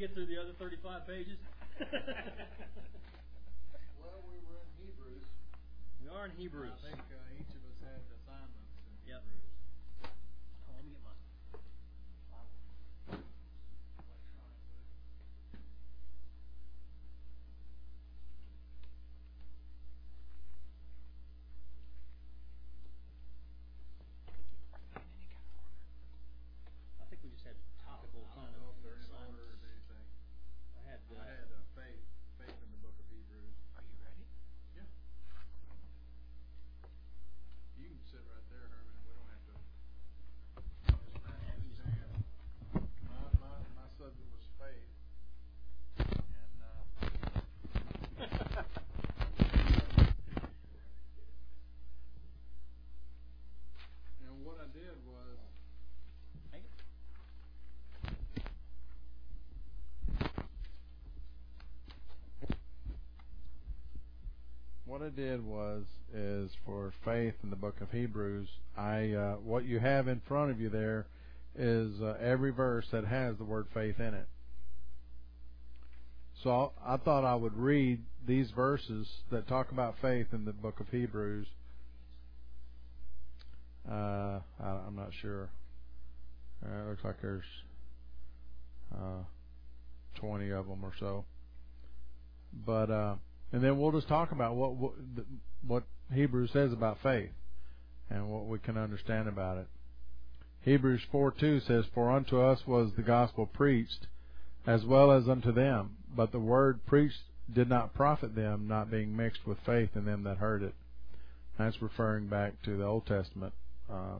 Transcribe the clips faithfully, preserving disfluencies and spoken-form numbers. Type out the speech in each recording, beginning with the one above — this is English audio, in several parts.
get through the other thirty-five pages? Well, we were in Hebrews. We are in Hebrews. I think uh, each of us had assignments in Yep. Hebrews. Oh, let me get my Bible. I think we just had topical I kind don't know of if they're in assignments. order or anything. I had. Uh, I had uh, faith, faith in the book of Hebrews. Are you ready? Yeah. You can sit right there, Herman. We don't have to. Just stand. My, my, my subject was faith. And, uh, and what I did was, Hang it. what I did was, is for faith in the book of Hebrews, I, uh, what you have in front of you there is uh, every verse that has the word faith in it. So I thought I would read these verses that talk about faith in the book of Hebrews. Uh, I, I'm not sure. Uh, it looks like there's uh, twenty of them or so. But uh, and then we'll just talk about what what, what Hebrews says about faith and what we can understand about it. Hebrews four two says, "For unto us was the gospel preached, as well as unto them. But the word preached did not profit them, not being mixed with faith in them that heard it." That's referring back to the Old Testament uh,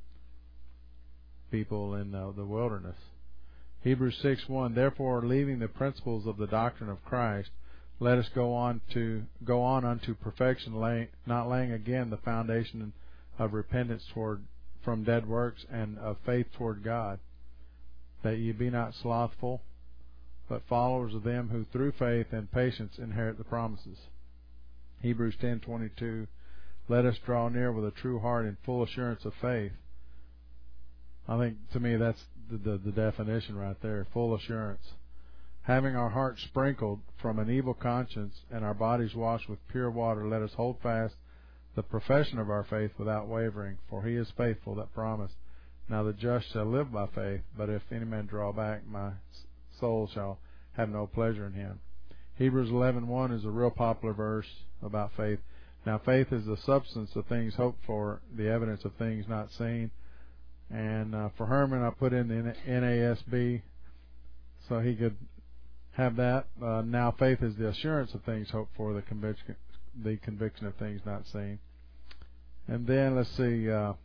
people in uh, the wilderness. Hebrews six one, "Therefore, leaving the principles of the doctrine of Christ, let us go on to go on unto perfection, lay, not laying again the foundation of repentance toward from dead works and of faith toward God, that ye be not slothful, but followers of them who through faith and patience inherit the promises." Hebrews ten twenty-two, "Let us draw near with a true heart in full assurance of faith." I think to me that's the, the, the definition right there, full assurance. "Having our hearts sprinkled from an evil conscience and our bodies washed with pure water, let us hold fast the profession of our faith without wavering, for he is faithful that promised. Now the just shall live by faith, but if any man draw back, my soul shall have no pleasure in him." Hebrews eleven one is a real popular verse about faith. "Now faith is the substance of things hoped for, the evidence of things not seen." And uh, for Herman, I put in the N A S B so he could have that. Uh, now faith is the assurance of things hoped for, the conviction, the conviction of things not seen. And then let's see. Uh,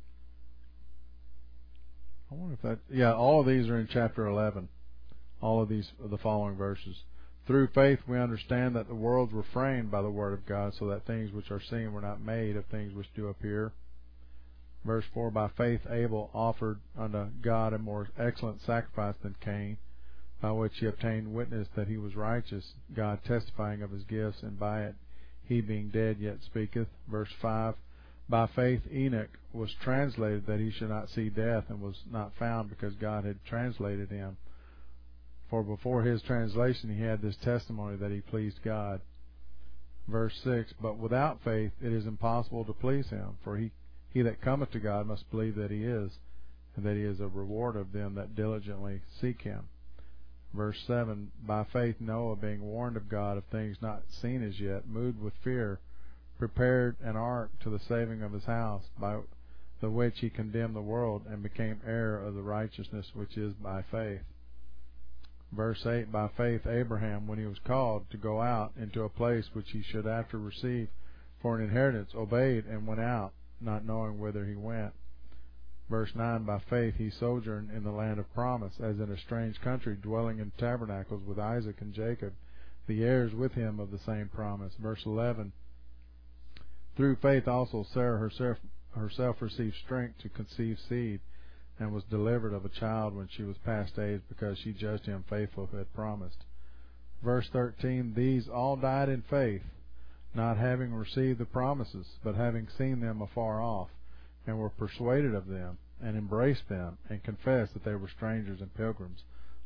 I wonder if that. Yeah, all of these are in chapter eleven. All of these are the following verses. "Through faith we understand that the worlds were framed by the word of God, so that things which are seen were not made of things which do appear." Verse four, "By faith Abel offered unto God a more excellent sacrifice than Cain, by which he obtained witness that he was righteous, God testifying of his gifts, and by it he being dead yet speaketh." Verse five, "By faith Enoch was translated that he should not see death, and was not found, because God had translated him. For before his translation he had this testimony that he pleased God." Verse six, "But without faith it is impossible to please him, for he, he that cometh to God must believe that he is, and that he is a rewarder of them that diligently seek him." Verse seven, "By faith Noah, being warned of God of things not seen as yet, moved with fear, prepared an ark to the saving of his house, by the which he condemned the world, and became heir of the righteousness which is by faith." Verse eight, "By faith Abraham, when he was called to go out into a place which he should after receive for an inheritance, obeyed and went out, not knowing whither he went." Verse nine, "By faith he sojourned in the land of promise, as in a strange country, dwelling in tabernacles with Isaac and Jacob, the heirs with him of the same promise." Verse eleven, "Through faith also Sarah herself, herself received strength to conceive seed, and was delivered of a child when she was past age, because she judged him faithful who had promised." Verse thirteen, "These all died in faith, not having received the promises, but having seen them afar off, and were persuaded of them, and embraced them, and confessed that they were strangers and pilgrims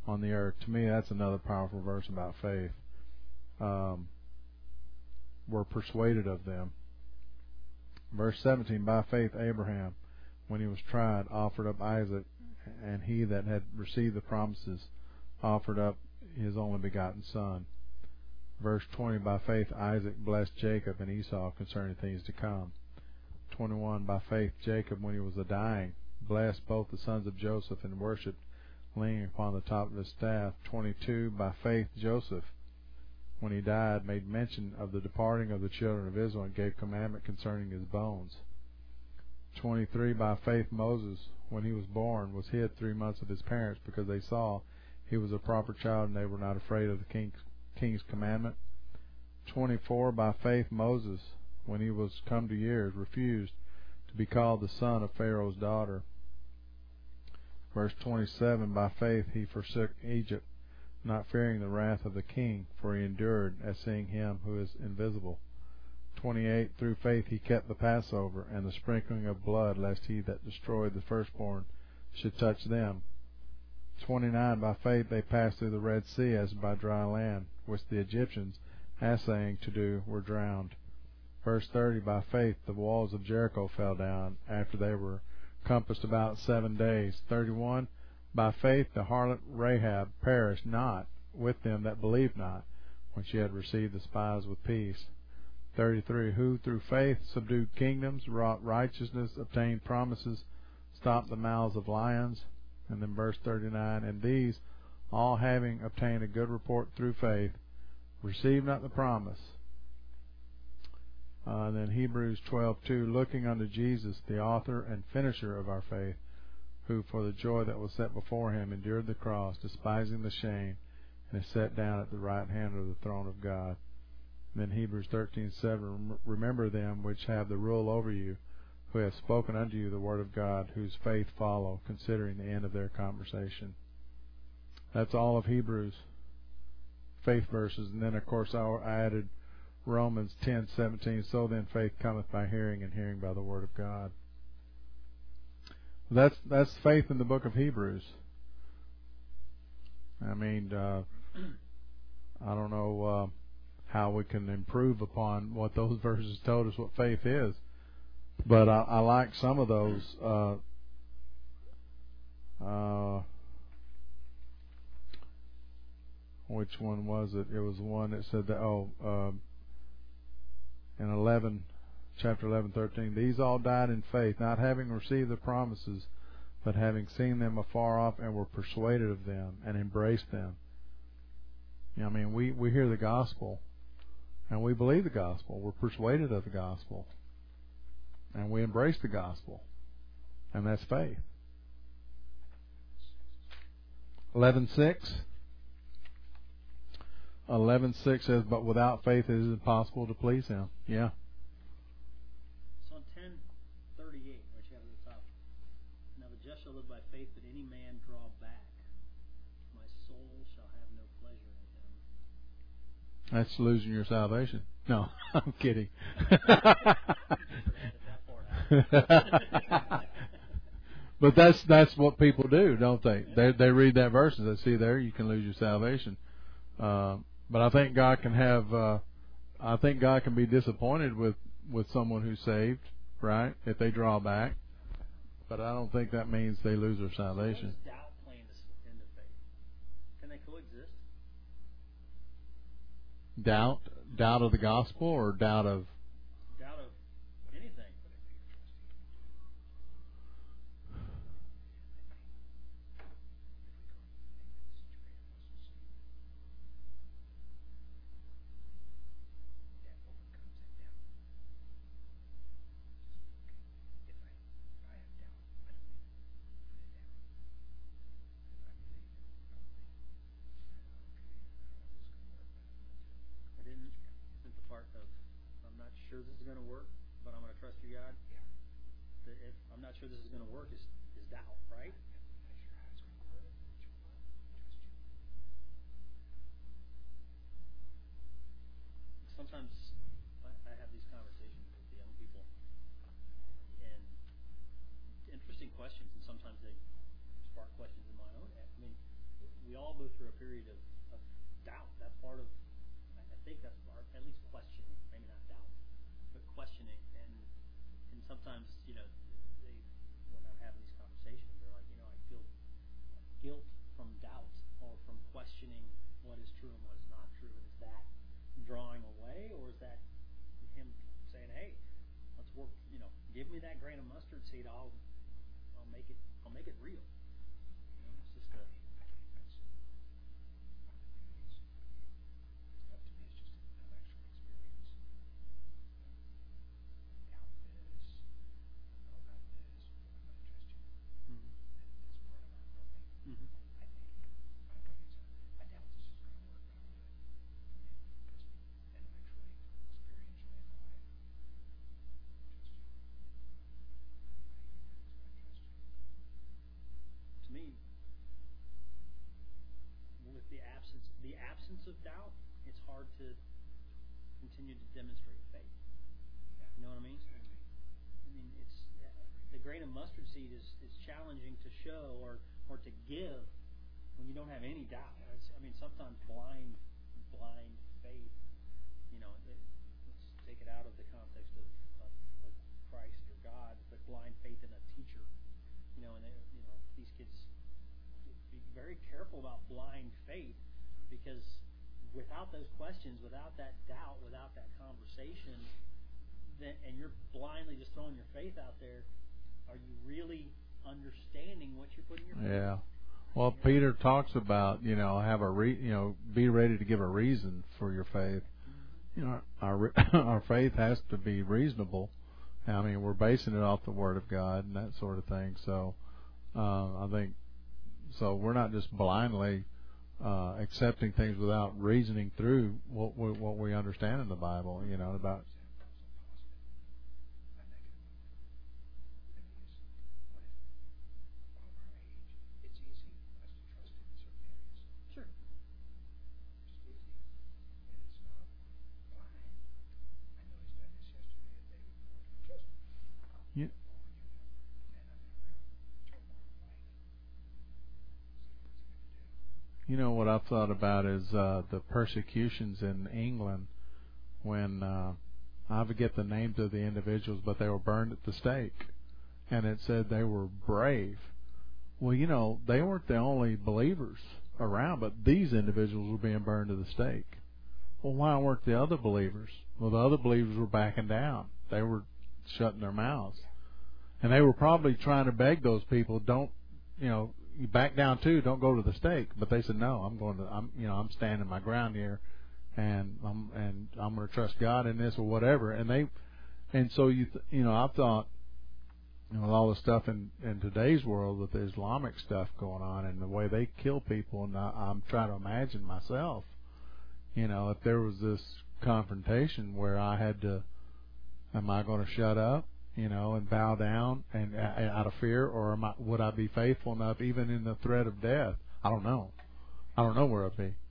on the earth. To me, that's another powerful verse about faith. Um, were persuaded of them. Verse seventeen, by faith Abraham, when he was tried, offered up Isaac, and he that had received the promises offered up his only begotten son. Verse twenty, by faith Isaac blessed Jacob and Esau concerning things to come. twenty-one, by faith Jacob, when he was a dying, blessed both the sons of Joseph and worshipped, leaning upon the top of his staff. twenty-two, by faith Joseph, when he died, made mention of the departing of the children of Israel and gave commandment concerning his bones. twenty-three, by faith Moses, when he was born, was hid three months of his parents, because they saw he was a proper child and they were not afraid of the king's, king's commandment. twenty-four, by faith Moses, when he was come to years, refused to be called the son of Pharaoh's daughter. Verse twenty-seven, by faith he forsook Egypt, not fearing the wrath of the king, for he endured as seeing him who is invisible. twenty-eight, through faith he kept the Passover and the sprinkling of blood, lest he that destroyed the firstborn should touch them. twenty-nine, by faith they passed through the Red Sea as by dry land, which the Egyptians, assaying to do, were drowned. Verse thirty, by faith the walls of Jericho fell down, after they were compassed about seven days. thirty-one, by faith the harlot Rahab perished not with them that believed not, when she had received the spies with peace. thirty-three, who through faith subdued kingdoms, wrought righteousness, obtained promises, stopped the mouths of lions. And then verse thirty-nine, and these, all having obtained a good report through faith, received not the promise. Uh, and then Hebrews twelve two, looking unto Jesus, the author and finisher of our faith, who for the joy that was set before him endured the cross, despising the shame, and is set down at the right hand of the throne of God. And then Hebrews thirteen seven, remember them which have the rule over you, who have spoken unto you the word of God, whose faith follow, considering the end of their conversation. That's all of Hebrews faith verses. And then, of course, I added Romans ten seventeen, so then faith cometh by hearing, and hearing by the word of God. That's that's faith in the book of Hebrews. I mean, uh, I don't know uh, how we can improve upon what those verses told us what faith is. But I, I like some of those. Uh, uh, which one was it? It was one that said that, oh, uh, in eleven, chapter eleven, thirteen, these all died in faith, not having received the promises, but having seen them afar off, and were persuaded of them, and embraced them. You know, I mean, we, we hear the gospel, and we believe the gospel. We're persuaded of the gospel. And we embrace the gospel. And that's faith. eleven six. eleven six says, but without faith it is impossible to please him. Yeah. So on ten thirty-eight, which you have at the top. Now the just shall live by faith, but any man draw back. My soul shall have no pleasure in him. That's losing your salvation. No, I'm kidding. But that's that's what people do, don't they? They they read that verse and they see there you can lose your salvation. Uh, but I think God can have. Uh, I think God can be disappointed with, with someone who's saved, right? If they draw back. But I don't think that means they lose their salvation. So doubt playing into faith? Can they coexist? Doubt, doubt of the gospel, or doubt of doubt of anything. Sure this is going to work, but I'm going to trust you, God. Yeah. If I'm not sure this is going to work, is is doubt, right? Sometimes I have these conversations with the young people, and interesting questions, and sometimes they spark questions in my own head. I mean, we all period of, of doubt. That part of, I I think that's part, at least questioning, maybe not doubt, but questioning. And and sometimes, you know, they, when I'm having these conversations, they're like, you know, I feel guilt from doubt or from questioning what is true and what is not true. And is that drawing away, or is that him saying, hey, let's work, you know, give me that grain of mustard seed, I'll I'll make it I'll make it real. You know, it's just a to me, with the absence the absence of doubt, it's hard to continue to demonstrate faith. You know what I mean? I mean, it's uh, the grain of mustard seed is, is challenging to show or, or to give when you don't have any doubt. It's, I mean, sometimes blind blind faith. You know, it, let's take it out of the context of, of, of Christ or God, but blind faith in a teacher. You know, and they, you know, these kids be very careful about blind faith, because without those questions, without that doubt, without that conversation, then, and you're blindly just throwing your faith out there, are you really understanding what you're putting your faith in? Yeah. Well, you Peter know? talks about, you know, have a re, you know, be ready to give a reason for your faith. Mm-hmm. You know, our our faith has to be reasonable. I mean, we're basing it off the Word of God and that sort of thing. So, uh, I think, so we're not just blindly uh, accepting things without reasoning through what we, what we understand in the Bible, you know, about. You, you know what I've thought about is uh, the persecutions in England when uh, I forget the names of the individuals, but they were burned at the stake, and it said they were brave. Well, you know, they weren't the only believers around, but these individuals were being burned at the stake. Well, why weren't the other believers? Well, the other believers were backing down. They were shutting their mouths. And they were probably trying to beg those people, don't, you know, you back down too, don't go to the stake. But they said, no, I'm going to, I'm, you know, I'm standing my ground here, and I'm, and I'm going to trust God in this or whatever. And they, and so you, th- you know, I've thought, you know, with all the stuff in, in today's world with the Islamic stuff going on and the way they kill people, and I, I'm trying to imagine myself, you know, if there was this confrontation where I had to, am I going to shut up, you know, and bow down and uh, out of fear, or am I, would I be faithful enough even in the threat of death? I don't know. I don't know where I'd be.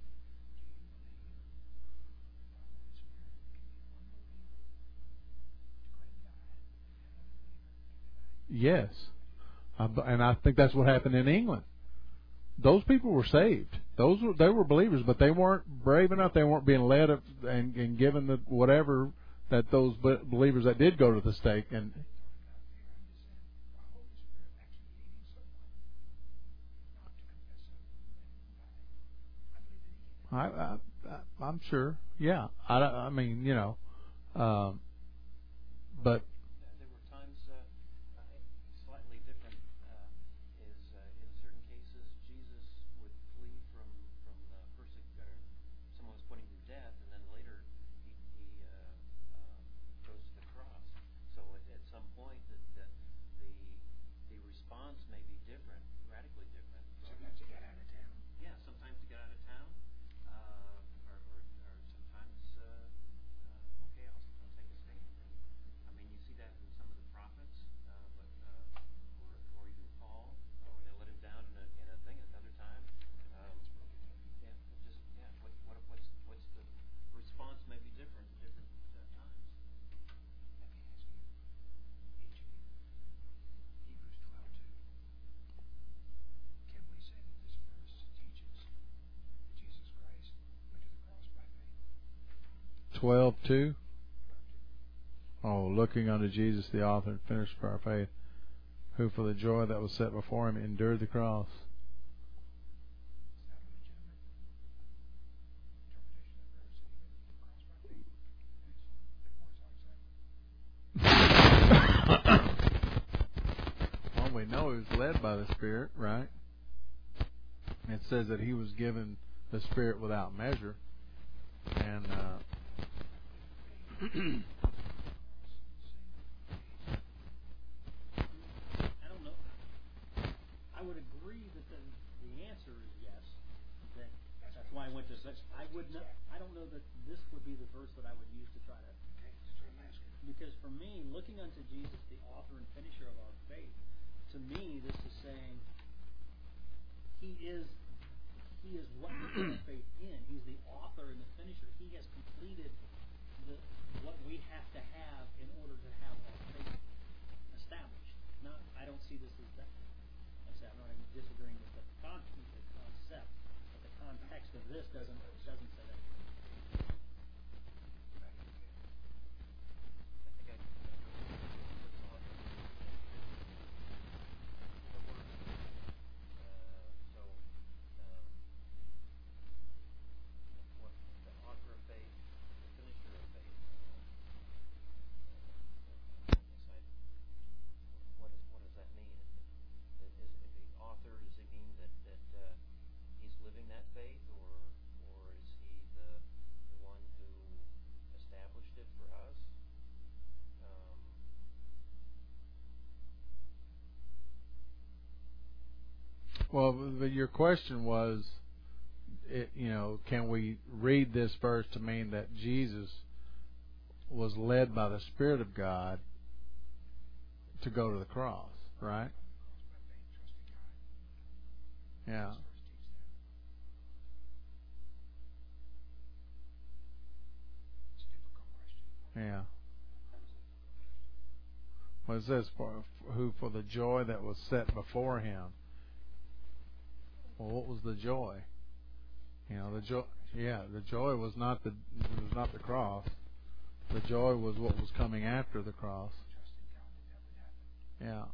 Yes, uh, and I think that's what happened in England. Those people were saved. Those were, they were believers, but they weren't brave enough. They weren't being led up and, and given the whatever that those believers that did go to the stake. And I, I, I'm sure, yeah. I, I mean, you know, um, but. twelve two. Oh, looking unto Jesus, the author and finisher of our faith, who for the joy that was set before him endured the cross. Well, we know he was led by the Spirit, right? It says that he was given the Spirit without measure. And uh, I don't know. I would agree that the, the answer is yes. That that's why I went to such. I would not. I don't know that this would be the verse that I would use to try to. Because for me, looking unto Jesus, the author and finisher of our faith, to me, this is saying he is he is what we put our faith in. He's the author and the finisher. He has completed the what we have to have in order to have our faith established. Not, I don't see this as that. Like I said, I'm not even disagreeing with the, con- the concept, but the context of this doesn't doesn't say that. Well, but your question was, it, you know, can we read this verse to mean that Jesus was led by the Spirit of God to go to the cross, right? Yeah. Yeah. Well, it says, for, who for the joy that was set before him. Well, what was the joy? You know, the joy. Yeah, the joy was not the was not the cross. The joy was what was coming after the cross. Yeah.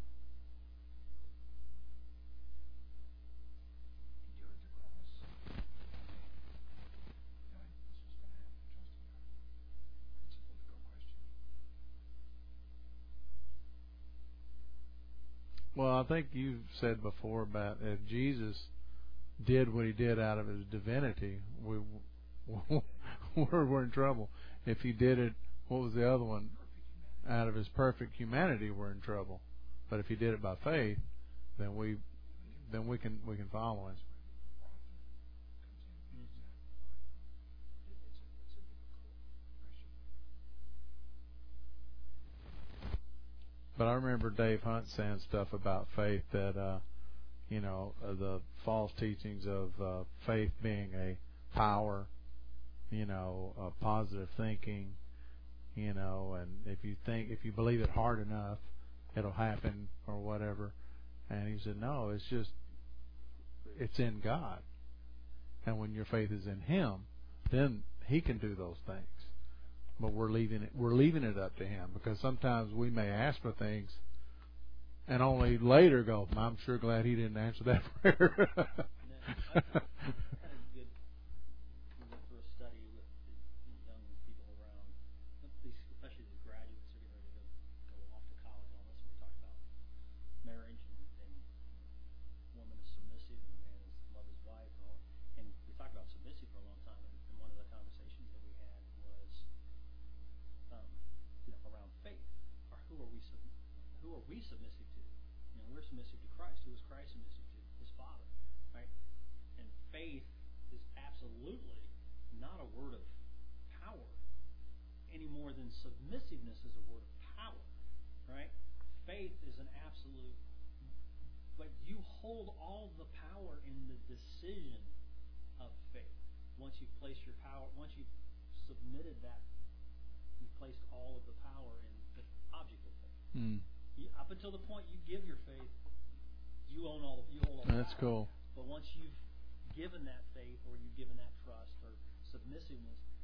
Well, I think you said before about if Jesus did what he did out of his divinity, we we're, we're in trouble. If he did it, what was the other one? Out of his perfect humanity, we're in trouble. But if he did it by faith, then we then we can we can follow him. But I remember Dave Hunt saying stuff about faith that, uh, you know, uh, the false teachings of uh, faith being a power, you know, uh, positive thinking, you know, and if you think, if you believe it hard enough, it'll happen or whatever. And he said, no, it's just, it's in God. And when your faith is in Him, then He can do those things. But we're leaving it we're leaving it up to Him, because sometimes we may ask for things and only later go, I'm sure glad He didn't answer that prayer. I had a good, we went through a study with the young people around, especially the graduates who are getting ready to go off to college on this, and we talked about marriage and, and woman is submissive and the man is love his wife, and, all, and we talked about submissive for a long time, and, and one of the conversations that we had was um, you know, around faith. Or who are we sub- who are we submissive to? You know, we're submissive to Christ. Who is Christ submissive to? His Father, right? And faith is absolutely not a word of power any more than submissiveness is a word of power, right? Faith is an absolute, but you hold all the power in the decision of faith. Once you've placed your power, once you've submitted that, you've placed all of the power in the object of faith. Mm. You, up until the point you give your faith, you own all. You hold all. That's power. cool. But once you've given that faith, or you've given that trust or submissiveness,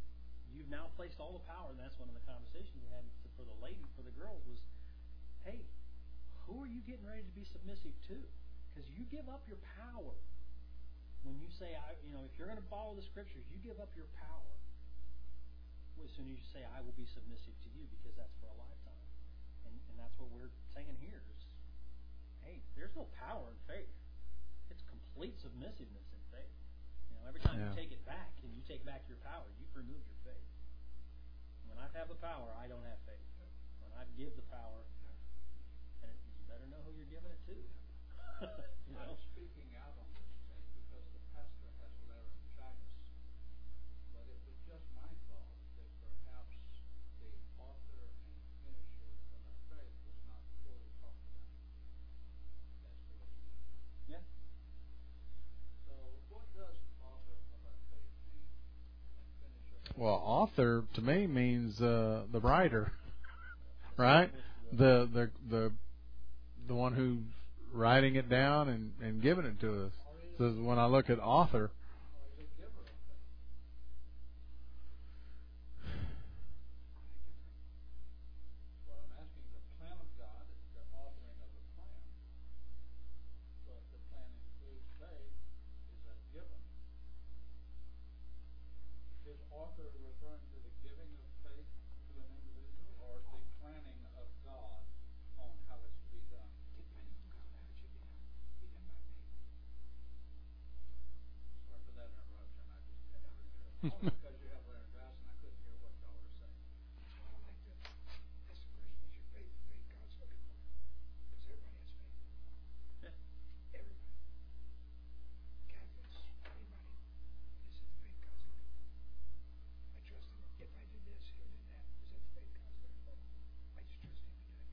you've now placed all the power, and that's one of the conversations we had for the lady, for the girls, was, hey, who are you getting ready to be submissive to? Because you give up your power. When you say, I, you know, if you're going to follow the Scriptures, you give up your power. As soon as you say, I will be submissive to you, because that's for a lifetime. And, and that's what we're saying here is, hey, there's no power in faith. It's complete submissiveness in faith. You know, every time yeah. you take it back and you take back your power, you've removed your faith. When I have the power, I don't have faith. When I give the power, and it, you better know who you're giving it to. You know? I'm speaking out on this thing because the pastor has laryngitis, but it was just my thought that perhaps the author and finisher of our faith was not fully talked about as to what it means. Yeah. So what does author of our faith mean and finisher of our Well, author to me means uh, the writer, right? The the the the one who's writing it down and, and giving it to us. So when I look at author, or is it giver of faith? Well, I'm asking the plan of God, the authoring of the plan. So if the plan includes faith, is that given? Is author referring to the giving of faith to an individual, or the planning of God on how it's to be done? Depending on God, how it should be done. Be done by faith. Sorry for that interruption. I just had to hear it. Only because you have laryngitis and I couldn't hear what y'all were saying. So I would like to ask the question, is your faith the faith God's looking for? Because everybody has faith. Yeah. Everybody. Catholics, anybody. Is it the faith God's looking for? I trust him. If I did this, he'll do that. Is that the faith God's looking for? I just trust him to do it.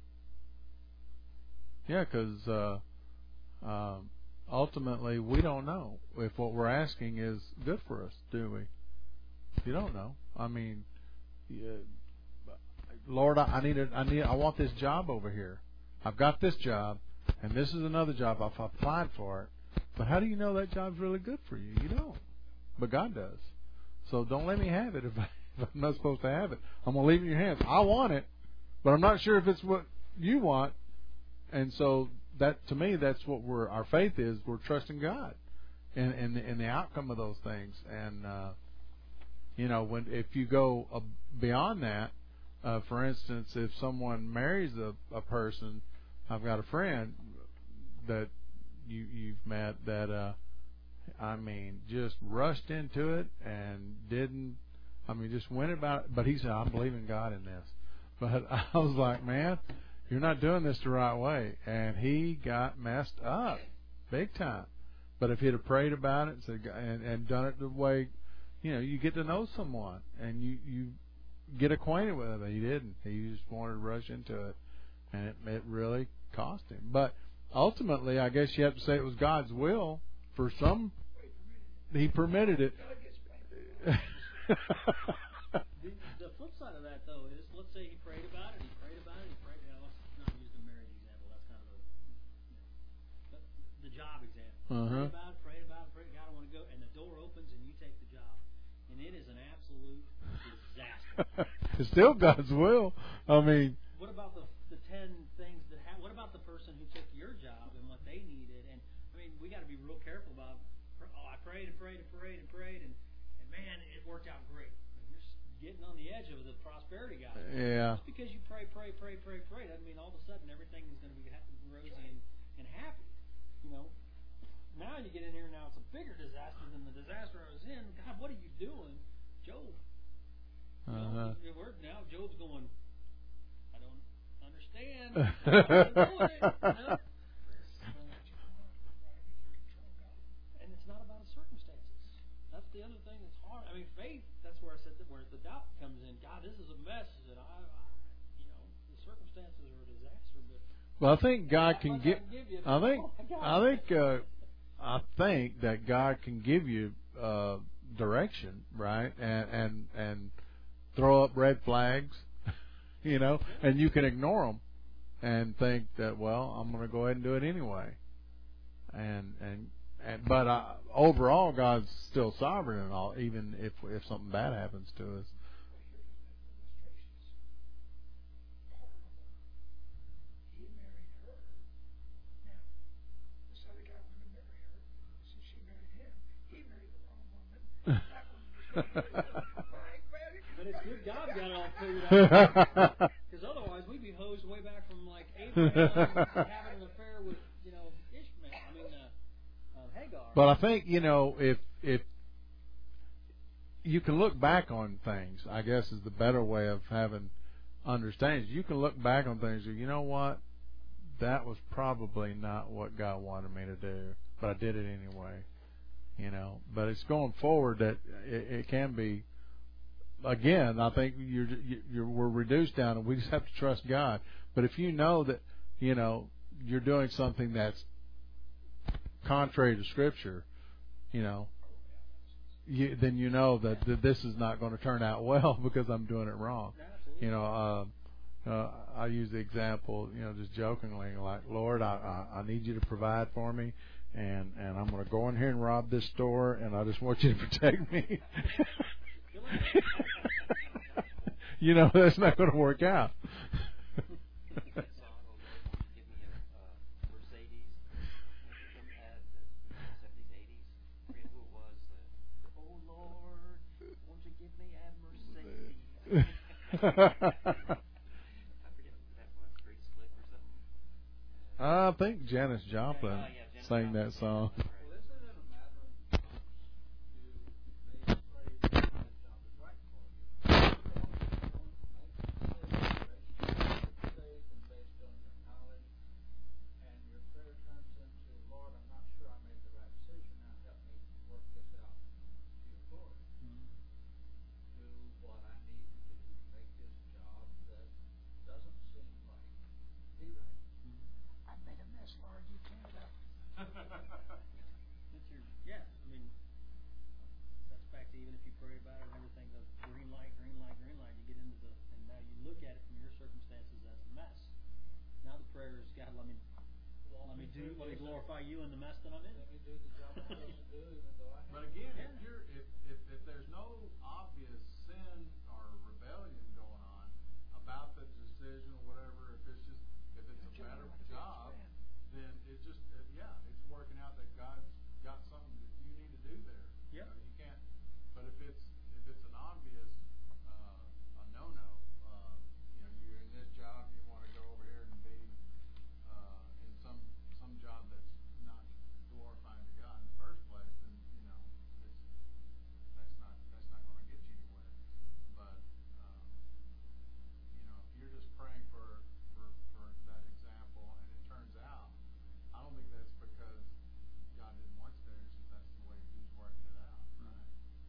yeah, because uh, um, ultimately we don't know if what we're asking is good for us, do we? You don't know. I mean, yeah, Lord, I, I need a, I need I want this job over here. I've got this job, and this is another job. I've applied for it. But how do you know that job's really good for you? You don't. But God does. So don't let me have it if, I, if I'm not supposed to have it. I'm going to leave it in your hands. I want it, but I'm not sure if it's what you want. And so that, to me, that's what we're, our faith is. We're trusting God in, in, in the outcome of those things. And, uh, you know, when if you go uh, beyond that, uh, for instance, if someone marries a, a person, I've got a friend that you, you've met that, uh, I mean, just rushed into it and didn't, I mean, just went about it. But he said, I'm believing God in this. But I was like, man, you're not doing this the right way. And he got messed up big time. But if he'd have prayed about it and, said, and, and done it the way, you know, you get to know someone and you, you get acquainted with them. He didn't. He just wanted to rush into it. And it, it really cost him. But ultimately, I guess you have to say it was God's will for some. He permitted it. The, the flip side of that, though, is let's say he prayed about it, he prayed about it, he prayed. You know, let's not use the marriage example. That's kind of a, you know, but the job example. Uh-huh. Prayed about it, prayed about it, prayed. God, I want to go, and the door opens, and you take the job, and it is an absolute disaster. It's still God's will. I mean, what about the the ten things that ha- what about the person who took your job and what they needed? And I mean, we got to be real careful about. Oh, I prayed and prayed and prayed and prayed, and, and man, it worked out great. And you're getting on the edge of the prosperity gospel. yeah. Just because you pray, pray, pray, pray, pray, doesn't mean all of a sudden everything is going to be rosy and, and happy. You know, now you get in here, now it's a bigger disaster than the disaster I was in. God, what are you doing, Job? You know, Uh-huh. we're, now Job's going, I don't understand. How are you doing it? You know? And it's not about the circumstances. That's the other thing that's hard. I mean, faith, that's where I said that where the doubt comes in. God, this is a mess, and I, I you know, the circumstances are a disaster. But Well, I think God can give. give. You, I think. oh I think. Uh, I think that God can give you uh, direction, right, and and and throw up red flags, you know, and you can ignore them and think that, well, I'm going to go ahead and do it anyway, and and and, but uh, overall, God's still sovereign and all, even if if something bad happens to us. He married her. Now, this other guy wanted to marry her. Since she married him, he married the wrong woman. That woman was But it's good God got it all figured out. Because otherwise, we'd be hosed way back from like Abraham having an affair with, you know, Ishmael. I mean, uh, uh, Hagar. But I think, you know, if if you can look back on things, I guess is the better way of having understanding. You can look back on things and you know what? That was probably not what God wanted me to do, but I did it anyway. You know, but it's going forward that it, it can be. Again, I think you're, you're we're reduced down, and we just have to trust God. But if you know that, you know, you're doing something that's contrary to Scripture, you know, you, then you know that, that this is not going to turn out well because I'm doing it wrong. You know, uh, uh, I use the example, you know, just jokingly, like, Lord, I, I, I need you to provide for me, and, and I'm going to go in here and rob this store, and I just want you to protect me. You know, that's not going to work out. That song, oh, Lord, give me a uh, Mercedes. From uh, the seventies, eighties. I forget who it was. Uh, oh, Lord, won't you give me a Mercedes? I forget who that was. Great Slick or something. Uh, I think Janis Joplin uh, yeah, Janis sang Joplin. that song. Well, isn't it a matter of times you may pray that God's job is right for you? Based on your knowledge, and your prayer turns into, Lord, I'm not sure I made the right decision. Now help me work this out to your glory. Mm-hmm. Do what I need to do to make this job that doesn't seem right be right. Mm-hmm. I made a mess, Lord. You clean it up. It's your, yeah, I mean, that's back to even if you pray about it and everything, the green light, green light, green light, you get into the, and now you look at it from your circumstances as a mess. Now the prayer is, God, let me, let me do, let me glorify you in the mess that I'm in. Let me do the job I'm supposed to do, even though I But again, Yeah. if you're if, if, if there's no obvious sin or rebellion going on about the decision or whatever, if it's just if it's a Don't you better want to be his job, friend? then it just it, yeah, it's working out that God's got something that you need to do there. Yeah. You know, you can't. But if it's if it's an obvious uh, a no no, uh, you know, you're in this job, you want to go over here and be uh, in some some job that's not glorifying to God in the first place, then you know it's that's not that's not going to get you anywhere. But um, you know, if you're just praying for, for for that example, and it turns out, I don't think that's because God didn't want you there. It's just that's the way He's working it out, right?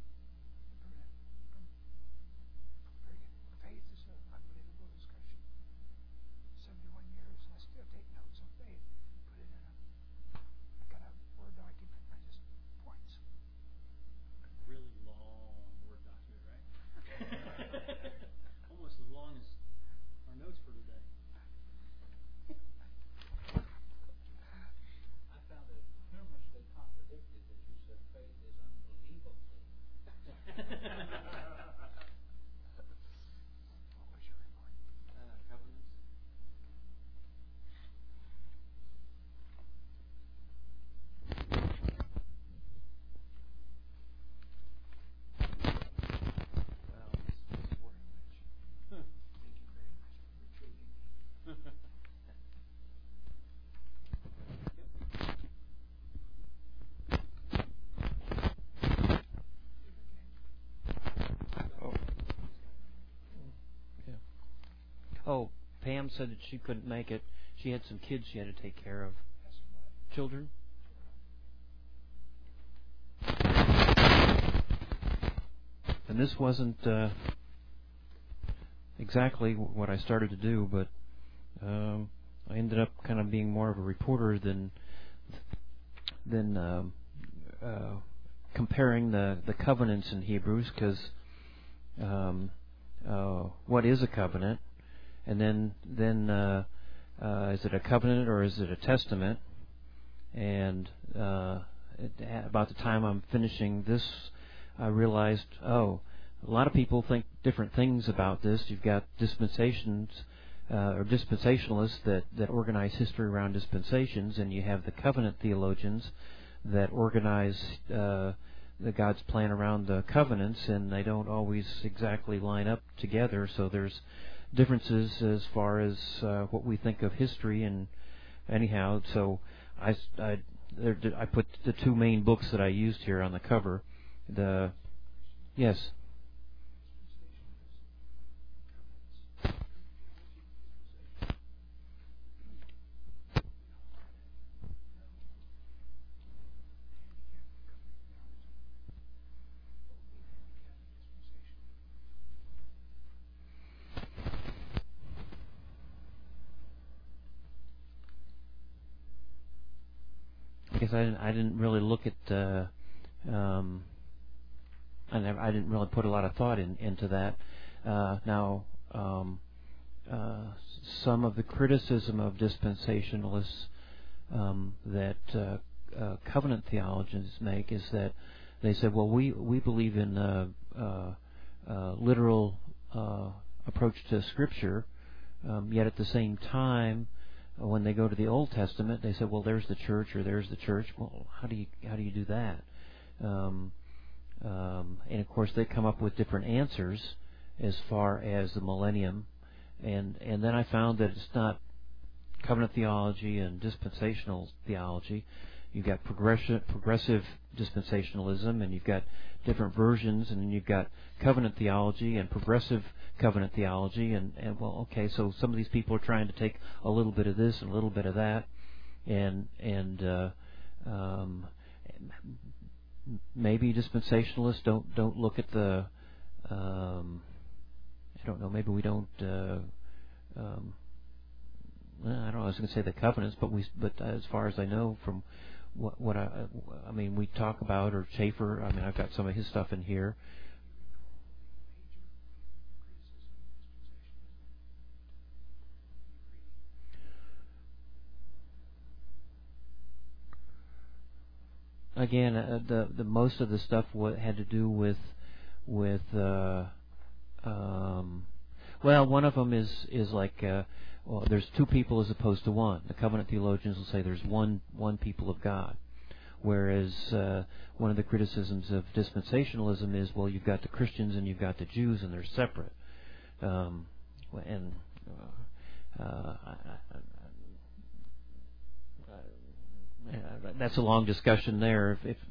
Very good. Faith is an unbelievable discussion. seventy-one years, and I still take notes on faith. Put it in a, I got a Word document, and I just points. Really long Word document, right? Almost as long as our notes for today. I found it humorously contradicted that you said faith is unbelievably. What was your report? Uh, covenants. Well, this, this word which. Thank you very much for treating me. Oh. Yeah. Oh, Pam said that she couldn't make it. She had some kids she had to take care of. That's what. Children. And this wasn't uh, exactly what I started to do, but um, I ended up kind of being more of a reporter than than um, uh, comparing the, the covenants in Hebrews, because um, uh, what is a covenant, and then then uh, uh, is it a covenant or is it a testament, and uh, at about the time I'm finishing this, I realized, oh, a lot of people think different things about this. You've got dispensations uh, or dispensationalists that, that organize history around dispensations, and you have the covenant theologians that organize uh, the God's plan around the covenants, and they don't always exactly line up together. So there's differences as far as uh, what we think of history. And anyhow, so I, I, there, I put the two main books that I used here on the cover. The yes. I guess I didn't, I didn't really look at. Uh, um, I never. I didn't really put a lot of thought in, into that. Uh, now, um, uh, some of the criticism of dispensationalists um, that uh, uh, covenant theologians make is that they said, "Well, we we believe in a uh, uh, uh, literal uh, approach to Scripture, um, yet at the same time." When they go to the Old Testament, they say, "Well, there's the church, or there's the church." Well, how do you how do you do that? Um, um, and of course, they come up with different answers as far as the millennium. And and then I found that it's not covenant theology and dispensational theology. You've got progressive progressive dispensationalism, and you've got different versions, and then you've got covenant theology and progressive covenant theology, and, and well, okay, so some of these people are trying to take a little bit of this and a little bit of that, and and uh, um, maybe dispensationalists don't don't look at the um, I don't know, maybe we don't uh, um, well, I don't know, I was going to say the covenants, but we but as far as I know from what, what I I mean we talk about, or Chafer, I mean I've got some of his stuff in here. Again, uh, the the most of the stuff what had to do with with uh, um, well, one of them is is like uh, well, there's two people as opposed to one. The covenant theologians will say there's one one people of God, whereas uh, one of the criticisms of dispensationalism is, well, you've got the Christians and you've got the Jews, and they're separate. Um, and uh, uh, I, I, Yeah, that's a long discussion there. If, if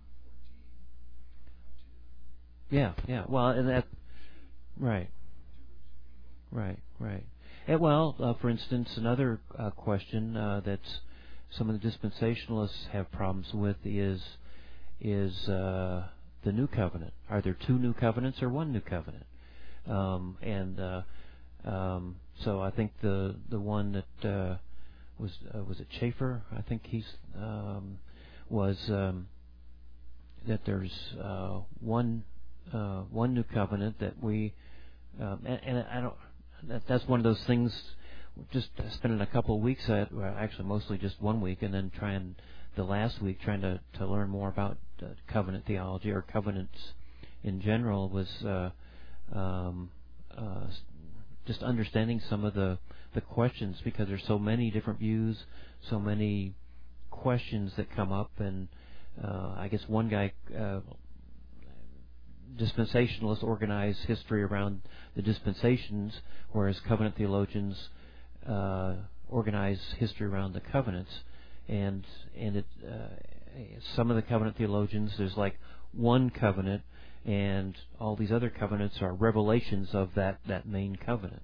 yeah, yeah, well, and that, right, right, right. And well, uh, for instance, another uh, question uh, that some of the dispensationalists have problems with is is uh, the new covenant. Are there two new covenants or one new covenant? Um, and uh, um, so I think the the one that uh, was uh, was it Chafer? I think he's um, was um, that there's uh, one uh, one new covenant that we um, and, and I don't that, that's one of those things. Just spending a couple of weeks at well, actually mostly just one week, and then trying the last week trying to, to learn more about uh, covenant theology or covenants in general was uh, um, uh, just understanding some of the the questions, because there's so many different views, so many questions that come up, and uh, I guess one guy, uh, dispensationalists, organize history around the dispensations, whereas covenant theologians uh, organize history around the covenants, and and it, uh, some of the covenant theologians, there's like one covenant, and all these other covenants are revelations of that, that main covenant.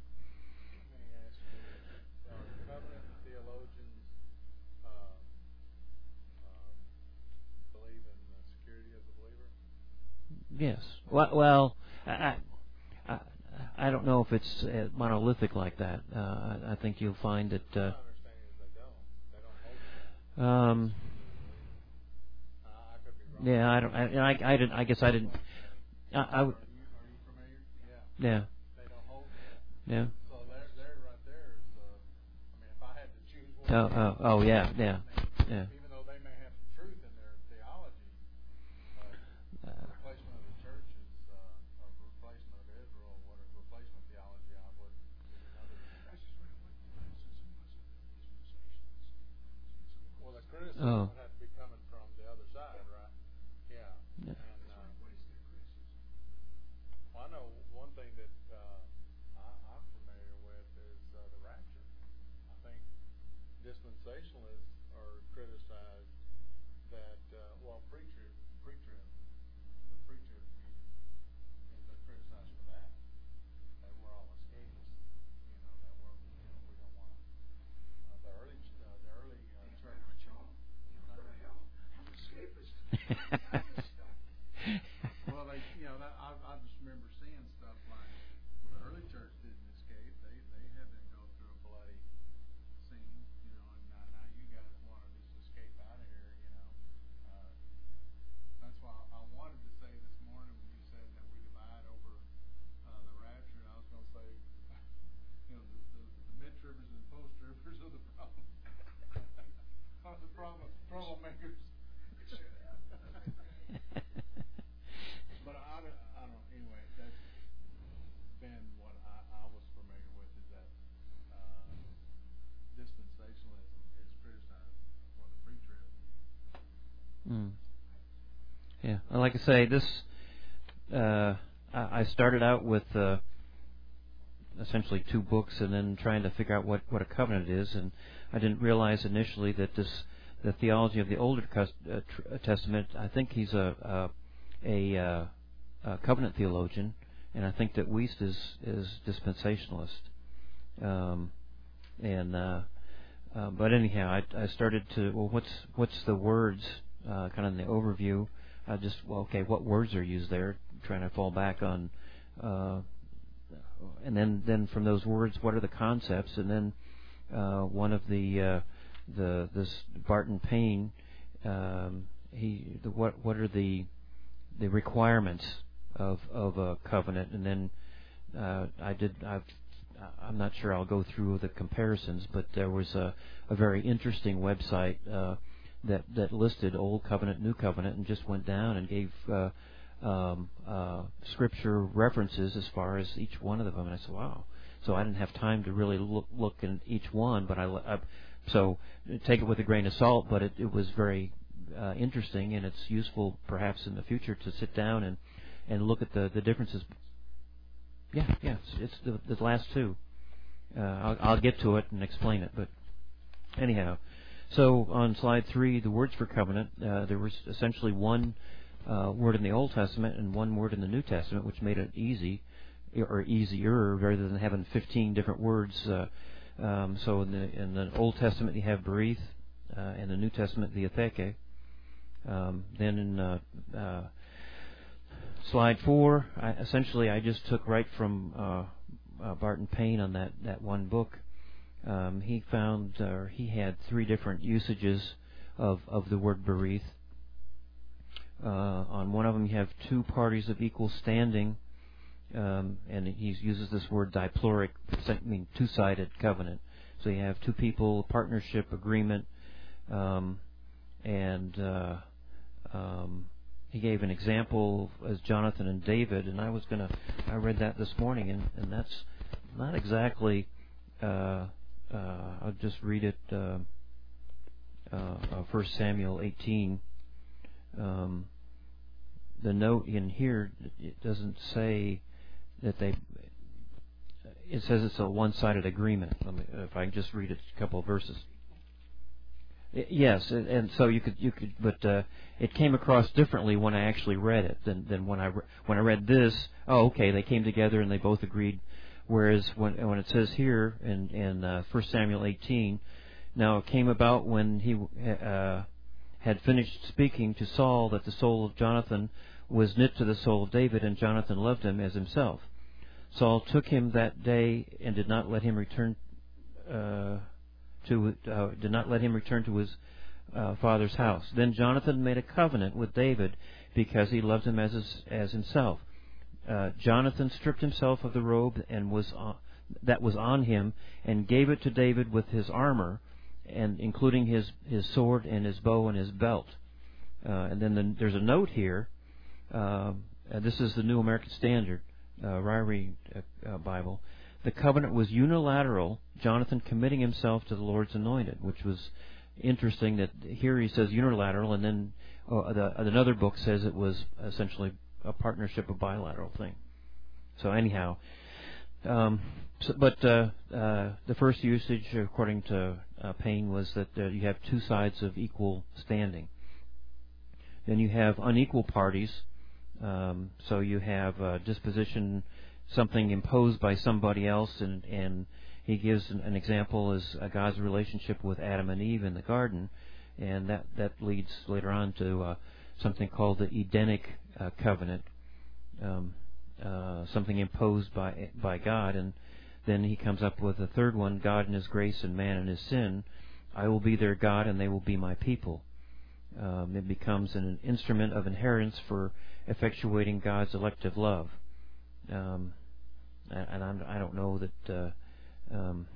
Yes. Well, well I, I, I don't know if it's uh, monolithic like that. Uh, I, I think you'll find that. Uh, um. Yeah, I don't. I, I, I didn't. I guess I didn't. I. I would, yeah. Yeah. So there, there, right there is. Uh, I mean, if I had to choose one. Oh, oh, oh, yeah, yeah, yeah. Even though they may have some truth in their theology. criticism Oh. would have to be coming from the other side, right? Yeah. Yeah. And uh, What is their criticism? well, I know one thing that uh, I, I'm familiar with is uh, the rapture. I think dispensationalists are criticized that uh, well, pre-trib, pre-trib, the pre-trib view is they're criticized for that. That we're all escapists, you know, that we're, you know, we don't want to. Uh, the early, ch- uh, the early uh, Yeah, church. but y'all, you know, go to hell. I'm escapist. I'm this stuff. Well, they, you know, that, I, I just remember seeing stuff like well, the early church didn't escape. They they had to go through a bloody scene, you know, and now, now you guys want to just escape out of here, you know. Uh, that's why I wanted to say this morning when you said that we divide over uh, the rapture, and I was going to say, you know, the, the, the mid-tribbers and post-tribbers are the problem. Are the problem troublemakers. But I don't, I don't, anyway, that's been what I, I was familiar with is that uh, dispensationalism is criticized for the pre-trib. Mm. Yeah, well, like I say, this uh, I, I started out with uh, essentially two books, and then trying to figure out what, what a covenant is, and I didn't realize initially that this the theology of the Older Cus- uh, tr- Testament. I think he's a a, a, uh, a covenant theologian, and I think that Wiest is is dispensationalist. Um, and uh, uh, but anyhow, I, I started to well, what's what's the words uh, kind of in the overview. I just well, okay, what words are used there? Trying to fall back on, uh, and then then from those words, what are the concepts? And then uh, one of the uh, the this Barton Payne, um, he the, what what are the the requirements of of a covenant? And then uh, I did I've I'm not sure I'll go through the comparisons, but there was a, a very interesting website uh, that that listed Old Covenant, New Covenant, and just went down and gave uh, um, uh, scripture references as far as each one of them. And I said, wow. So I didn't have time to really look, look in each one, but I, I so take it with a grain of salt. But it, it was very uh, interesting, and it's useful perhaps in the future to sit down and, and look at the, the differences. Yeah, yeah, it's, it's the, the last two. Uh, I'll, I'll get to it and explain it, but anyhow. So on slide three, the words for covenant, uh, there was essentially one uh, word in the Old Testament and one word in the New Testament, which made it easy, or easier, rather than having fifteen different words. Uh, um, so in the in the Old Testament you have berith, uh, in the New Testament the atheke. Um, then in uh, uh, slide four, I, essentially I just took right from uh, uh, Barton Payne on that, that one book. Um, he found, or he had three different usages of, of the word berith. Uh, on one of them you have two parties of equal standing, um, and he uses this word diploric, I mean two-sided covenant. So you have two people, partnership, agreement, um, and uh, um, he gave an example as Jonathan and David, and I was gonna, I read that this morning, and, and that's not exactly. Uh, uh, I'll just read it. Uh, uh, First Samuel eighteen. Um, the note in here, it doesn't say that they. It says it's a one-sided agreement. Let me, if I can just read it, a couple of verses. Yes, and, and so you could you could, but uh, it came across differently when I actually read it than than when I re- when I read this. Oh, okay, they came together and they both agreed. Whereas when when it says here in in uh, First Samuel eighteen, now it came about when he uh, had finished speaking to Saul that the soul of Jonathan was knit to the soul of David, and Jonathan loved him as himself. Saul took him that day and did not let him return. Uh, To, uh, did not let him return to his uh, father's house. Then Jonathan made a covenant with David because he loved him as his, as himself. Uh, Jonathan stripped himself of the robe and was on, that was on him and gave it to David with his armor, and including his, his sword and his bow and his belt. Uh, and then the, there's a note here. Uh, uh, this is the New American Standard, uh, Ryrie uh, uh, Bible. The covenant was unilateral, Jonathan committing himself to the Lord's anointed, which was interesting that here he says unilateral, and then uh, the, another book says it was essentially a partnership, a bilateral thing. So anyhow, um, so, but uh, uh, the first usage, according to uh, Payne, was that uh, you have two sides of equal standing. Then you have unequal parties. Um, so you have uh, disposition, something imposed by somebody else, and, and he gives an, an example as uh, God's relationship with Adam and Eve in the garden, and that, that leads later on to uh, something called the Edenic uh, covenant, um, uh, something imposed by by God, and then he comes up with a third one: God in His grace and man in His sin. I will be their God, and they will be my people. Um, it becomes an instrument of inheritance for effectuating God's elective love. Um, and I'm, I don't know that uh, um,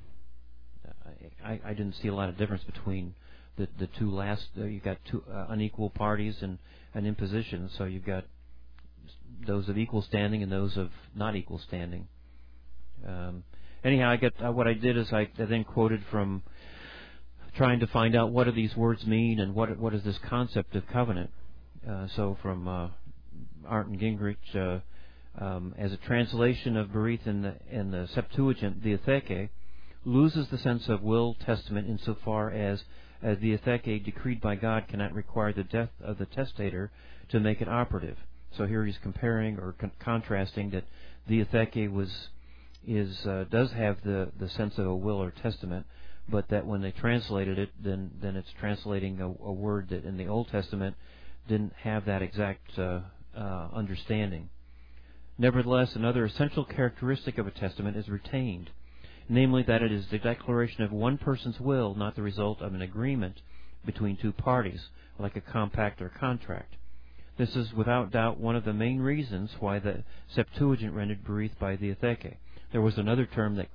I, I didn't see a lot of difference between the the two last. Uh, you've got two uh, unequal parties and an imposition. So you've got those of equal standing and those of not equal standing. Um, anyhow, I get uh, what I did is I, I then quoted from trying to find out what do these words mean and what what is this concept of covenant. Uh, so from uh, Arndt and Gingrich, uh, um, as a translation of Berith in the, in the Septuagint, the Diatheke loses the sense of will testament insofar as, as the Diatheke decreed by God cannot require the death of the testator to make it operative. So here he's comparing or con- contrasting that the Diatheke was is uh, does have the, the sense of a will or testament, but that when they translated it, then then it's translating a, a word that in the Old Testament didn't have that exact uh, uh, understanding. Nevertheless, another essential characteristic of a testament is retained, namely that it is the declaration of one person's will, not the result of an agreement between two parties, like a compact or contract. This is without doubt one of the main reasons why the Septuagint rendered Berith by the Diatheke. There was another term, that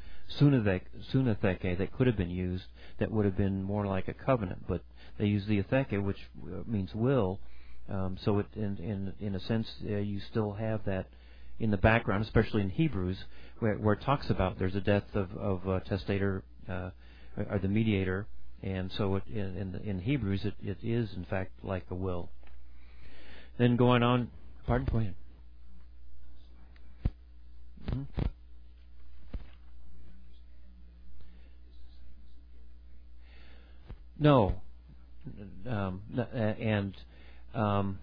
Sunatheke, that could have been used that would have been more like a covenant, but they used the Diatheke, which means will. Um, so it, in, in, in a sense, uh, you still have that in the background, especially in Hebrews, where, where it talks about there's a death of, of uh, testator uh, or the mediator, and so it, in, in, the, in Hebrews it, it is, in fact, like a will. Then going on, pardon, go ahead. Mm-hmm. No, um, and um,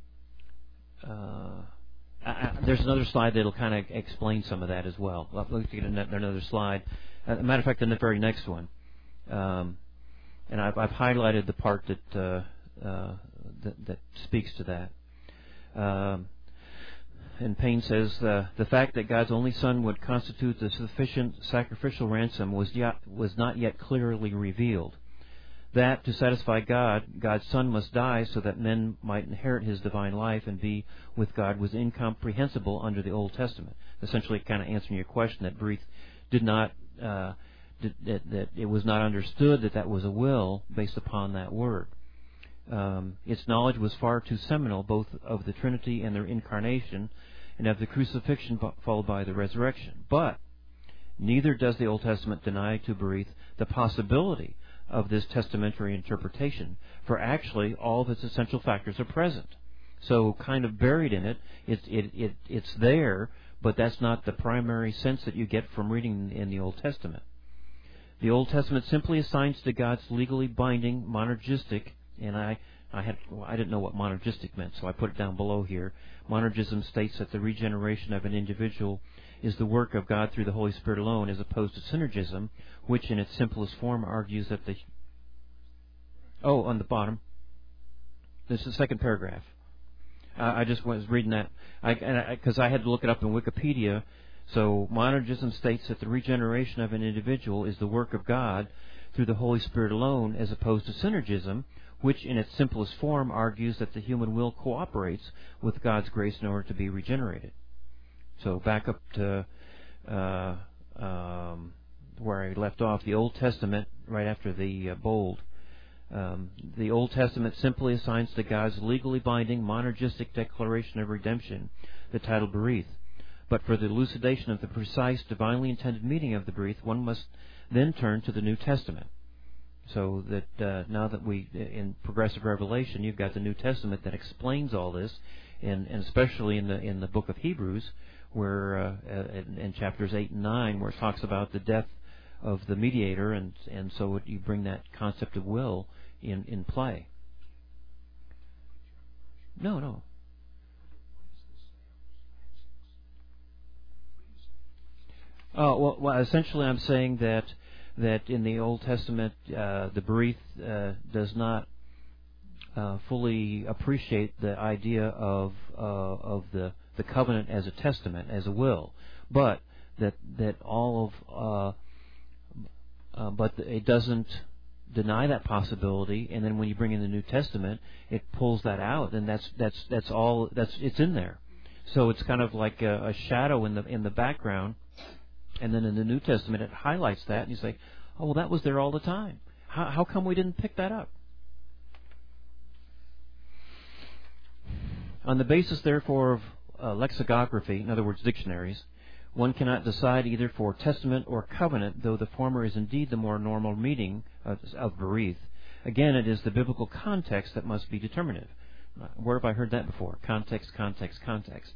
uh, I, I, there's another slide that'll kind of explain some of that as well. Let's get another slide. As a matter of fact, in the very next one, um, and I've, I've highlighted the part that, uh, uh, that that speaks to that. Um, and Payne says uh, the fact that God's only Son would constitute the sufficient sacrificial ransom was yet, was not yet clearly revealed. That, to satisfy God, God's Son must die so that men might inherit His divine life and be with God was incomprehensible under the Old Testament. Essentially, kind of answering your question that Berith did not, uh, did, that, that it was not understood that that was a will based upon that word. Um, its knowledge was far too seminal, both of the Trinity and their incarnation, and of the crucifixion followed by the resurrection. But neither does the Old Testament deny to Berith the possibility of this testamentary interpretation, for actually all of its essential factors are present. So kind of buried in it, it, it, it it's there, but that's not the primary sense that you get from reading in the Old Testament. The Old Testament simply assigns to God's legally binding monergistic, and I I had well, I didn't know what monergistic meant, so I put it down below here. Monergism states that the regeneration of an individual is the work of God through the Holy Spirit alone, as opposed to synergism, which in its simplest form argues that the... Oh, on the bottom. This is the second paragraph. Uh, I just was reading that, because I, I, I had to look it up in Wikipedia. So, monergism states that the regeneration of an individual is the work of God through the Holy Spirit alone, as opposed to synergism, which in its simplest form argues that the human will cooperates with God's grace in order to be regenerated. So back up to uh, um, where I left off, the Old Testament, right after the uh, bold. Um, the Old Testament simply assigns to God's legally binding monergistic declaration of redemption the title Berith. But for the elucidation of the precise divinely intended meaning of the Berith, one must then turn to the New Testament. So that uh, now that we, in progressive revelation, you've got the New Testament that explains all this, and, and especially in the in the book of Hebrews, where uh, in, in chapters eight and nine, where it talks about the death of the mediator, and and so it, you bring that concept of will in in play. No, no. Oh well, well, essentially, I'm saying that. that in the Old Testament, uh, the Bereith uh, does not uh, fully appreciate the idea of uh, of the, the covenant as a testament, as a will, but that that all of uh, uh, but it doesn't deny that possibility. And then when you bring in the New Testament, it pulls that out, and that's that's that's all that's it's in there. So it's kind of like a, a shadow in the in the background. And then in the New Testament, it highlights that, and you say, oh, well, that was there all the time. How, how come we didn't pick that up? On the basis, therefore, of uh, lexicography, in other words, dictionaries, one cannot decide either for testament or covenant, though the former is indeed the more normal meaning of, of bereath. Again, it is the biblical context that must be determinative. Where have I heard that before? Context, context, context.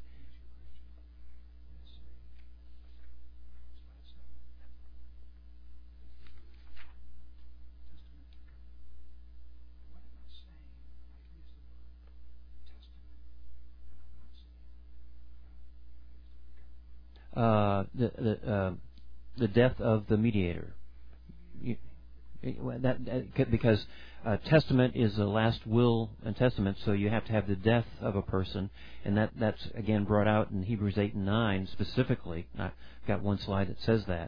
Uh, the the, uh, the death of the mediator. You, that, that because uh, testament is the last will and testament, so you have to have the death of a person, and that that's again brought out in Hebrews eight and nine specifically. I've got one slide that says that.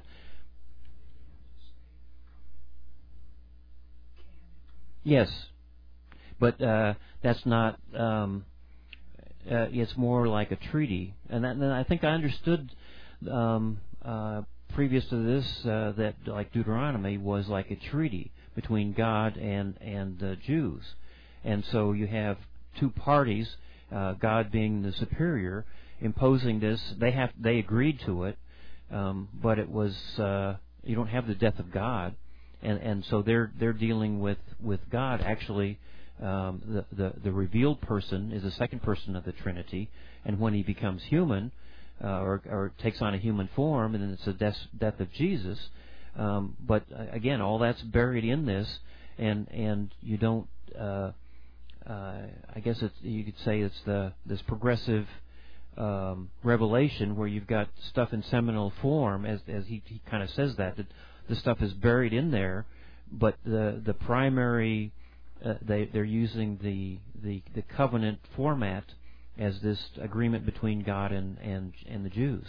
Yes, but uh, that's not. Um, uh, it's more like a treaty, and, that, and I think I understood. Um, uh, previous to this, uh, that like Deuteronomy was like a treaty between God and and the Jews, and so you have two parties, uh, God being the superior, imposing this. They have they agreed to it, um, but it was uh, you don't have the death of God, and and so they're they're dealing with with God actually. Um, the, the the revealed person is the second person of the Trinity, and when he becomes human. Uh, or, or takes on a human form, and then it's the death, death of Jesus. Um, but uh, again, all that's buried in this, and and you don't. Uh, uh, I guess it's, you could say it's the this progressive um, revelation where you've got stuff in seminal form, as as he, he kind of says that that the stuff is buried in there, but the the primary uh, they they're using the the the covenant format as this agreement between God and, and, and the Jews.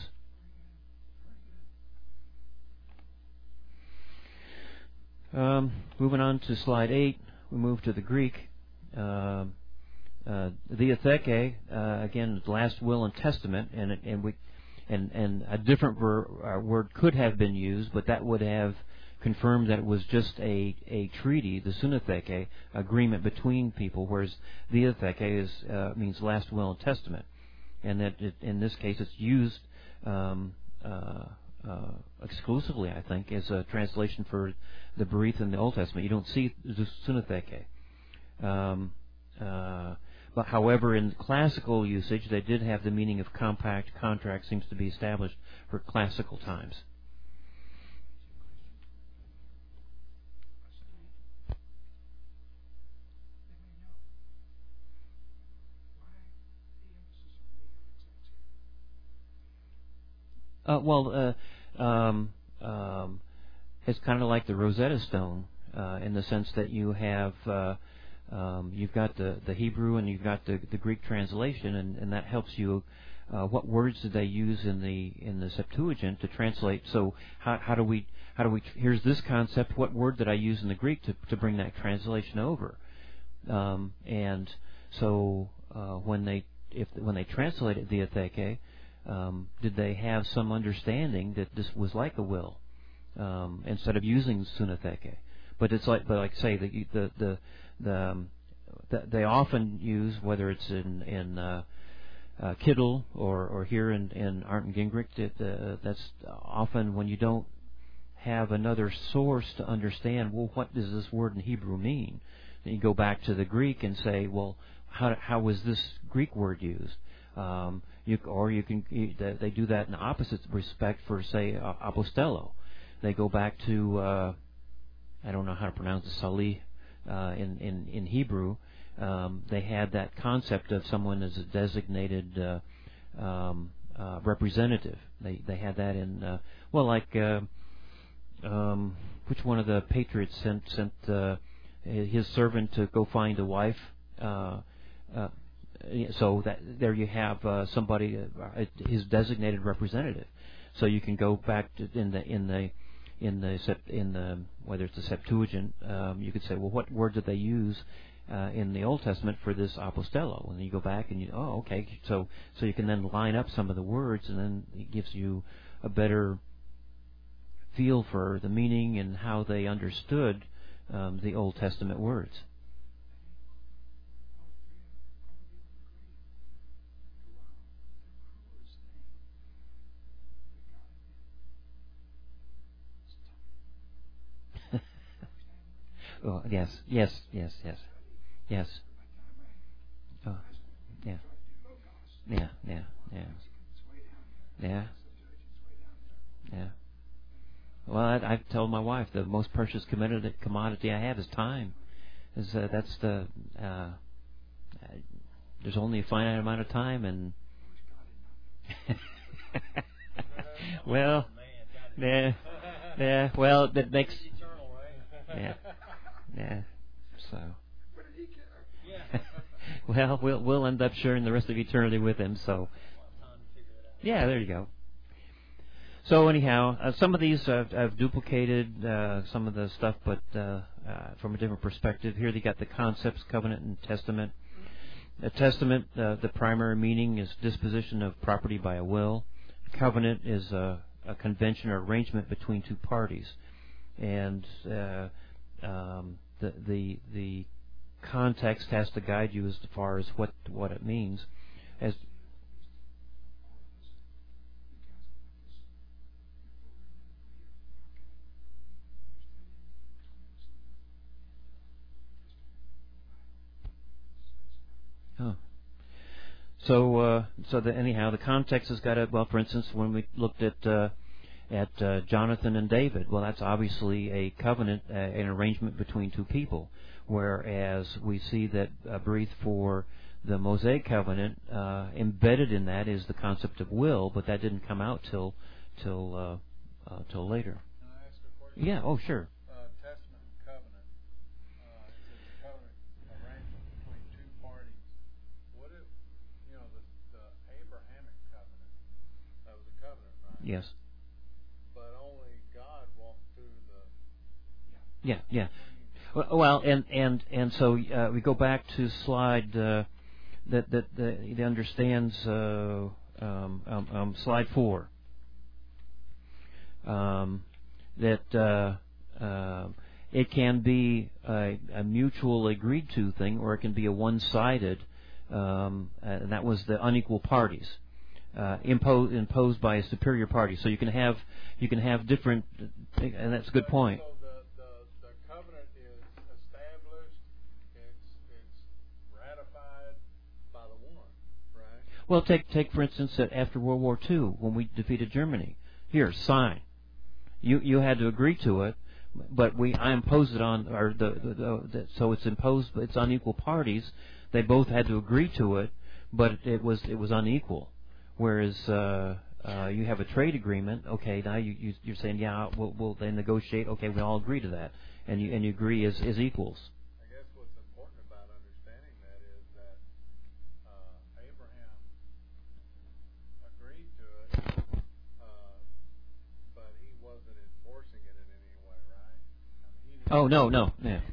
Um, moving on to slide eight, we move to the Greek. Uh, uh, Diatheke, uh, again, last will and testament, and and we and and a different ver, uh, word could have been used, but that would have confirmed that it was just a, a treaty, the sunatheke, agreement between people, whereas diatheke is uh, means last will and testament, and that it, in this case it's used um, uh, uh, exclusively, I think, as a translation for the bereath in the Old Testament. You don't see the sunatheke. Um, uh, but however, in classical usage, they did have the meaning of compact. Contract seems to be established for classical times. Uh, well, uh, um, um, it's kind of like the Rosetta Stone uh, in the sense that you have uh, um, you've got the, the Hebrew and you've got the, the Greek translation, and, and that helps you. Uh, what words did they use in the in the Septuagint to translate? So how, how do we how do we here's this concept? What word did I use in the Greek to to bring that translation over? Um, and so uh, when they if when they translated diatheke. Um, did they have some understanding that this was like a will um, instead of using sunatheke? But it's like, but like say the the the, the, um, the they often use, whether it's in in uh, uh, Kittel or or here in in Arndt and Gingrich, that uh, that's often when you don't have another source to understand, well, what does this word in Hebrew mean? Then you go back to the Greek and say, well, how how was this Greek word used? Um, you, or you can you, they do that in the opposite respect for, say, uh, apostello. They go back to uh, I don't know how to pronounce it, salih uh, in, in in Hebrew. Um, they had that concept of someone as a designated uh, um, uh, representative. They they had that in uh, well, like uh, um, which one of the patriots sent sent uh, his servant to go find a wife. Uh, uh, so that there you have uh, somebody, uh, his designated representative. So you can go back to in the in the in the in the whether it's the Septuagint, um, you could say, well, what word did they use uh, in the Old Testament for this apostello? And then you go back and you, oh, okay, so so you can then line up some of the words, and then it gives you a better feel for the meaning and how they understood um, the Old Testament words. Oh, yes, yes, yes, yes, yes. Oh, yeah, yeah, yeah, yeah, yeah, yeah. Well, I, I've told my wife the most precious commodity, commodity I have is time. Is uh, that's the uh, there's only a finite amount of time, and well, yeah, yeah. Well, that makes yeah. Yeah, so well, we'll we'll end up sharing the rest of eternity with him. So yeah, there you go. So anyhow, uh, some of these uh, I've duplicated uh, some of the stuff, but uh, uh, from a different perspective. Here they got the concepts, covenant and testament. A testament, uh, the primary meaning is disposition of property by a will. Covenant is a, a convention or arrangement between two parties, and uh, um, the the the context has to guide you as far as what what it means. As oh. So uh, so the, anyhow, the context has got to, well, for instance, when we looked at uh, at uh, Jonathan and David, well, that's obviously a covenant, uh, an arrangement between two people. Whereas we see that uh, breathed for the Mosaic covenant, uh, embedded in that is the concept of will, but that didn't come out till till uh, uh, till later. Can I ask a question? Yeah. Oh, sure. Uh, testament and covenant. Uh, it's a covenant arrangement between two parties. What if, you know, the, the Abrahamic covenant, that was a covenant, right? Yes. But only God walked through the... Yeah, yeah. Well, and and and so uh, we go back to slide uh, that that that understands uh, um, um, um, slide four. Um, that uh, uh, it can be a, a mutual agreed to thing, or it can be a one-sided, um, and that was the unequal parties uh, imposed imposed by a superior party. So you can have you can have different, and that's a good point. Well, take take for instance that after World War Two, when we defeated Germany, here sign. You you had to agree to it, but we I imposed it on, or the, the, the, the so it's imposed. It's unequal parties. They both had to agree to it, but it was it was unequal. Whereas uh, uh, you have a trade agreement. Okay, now you, you you're saying yeah, we'll we'll then negotiate. Okay, we all agree to that, and you and you agree as as equals. I guess what's important about understanding that is that uh, Abraham agreed to it, uh, but he wasn't enforcing it in any way, right? I mean, he didn't Oh no, no, yeah. have any.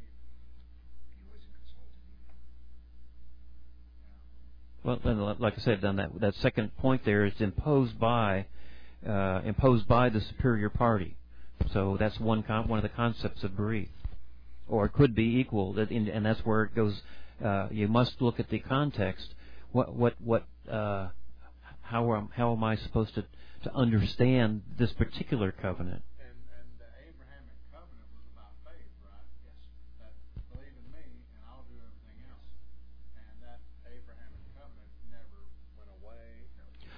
Well, then, like I said, then that that second point there is imposed by uh, imposed by the superior party. So that's one con- one of the concepts of bereath, or it could be equal. That in, and that's where it goes. Uh, you must look at the context. What what what? Uh, how am how am I supposed to to understand this particular covenant? And and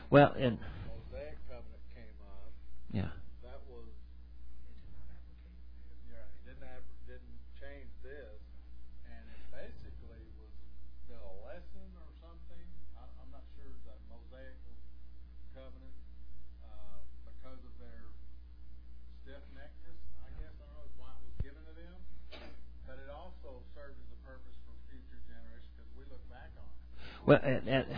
Well, and Mosaic covenant came up. yeah. That was yeah, it didn't have, didn't change this, and it basically was the lesson or something. I, I'm not sure that Mosaic covenant, uh, because of their stiff-neckedness, I guess I don't know why it was given to them, but it also served as a purpose for future generations because we look back on it. Well, and, and,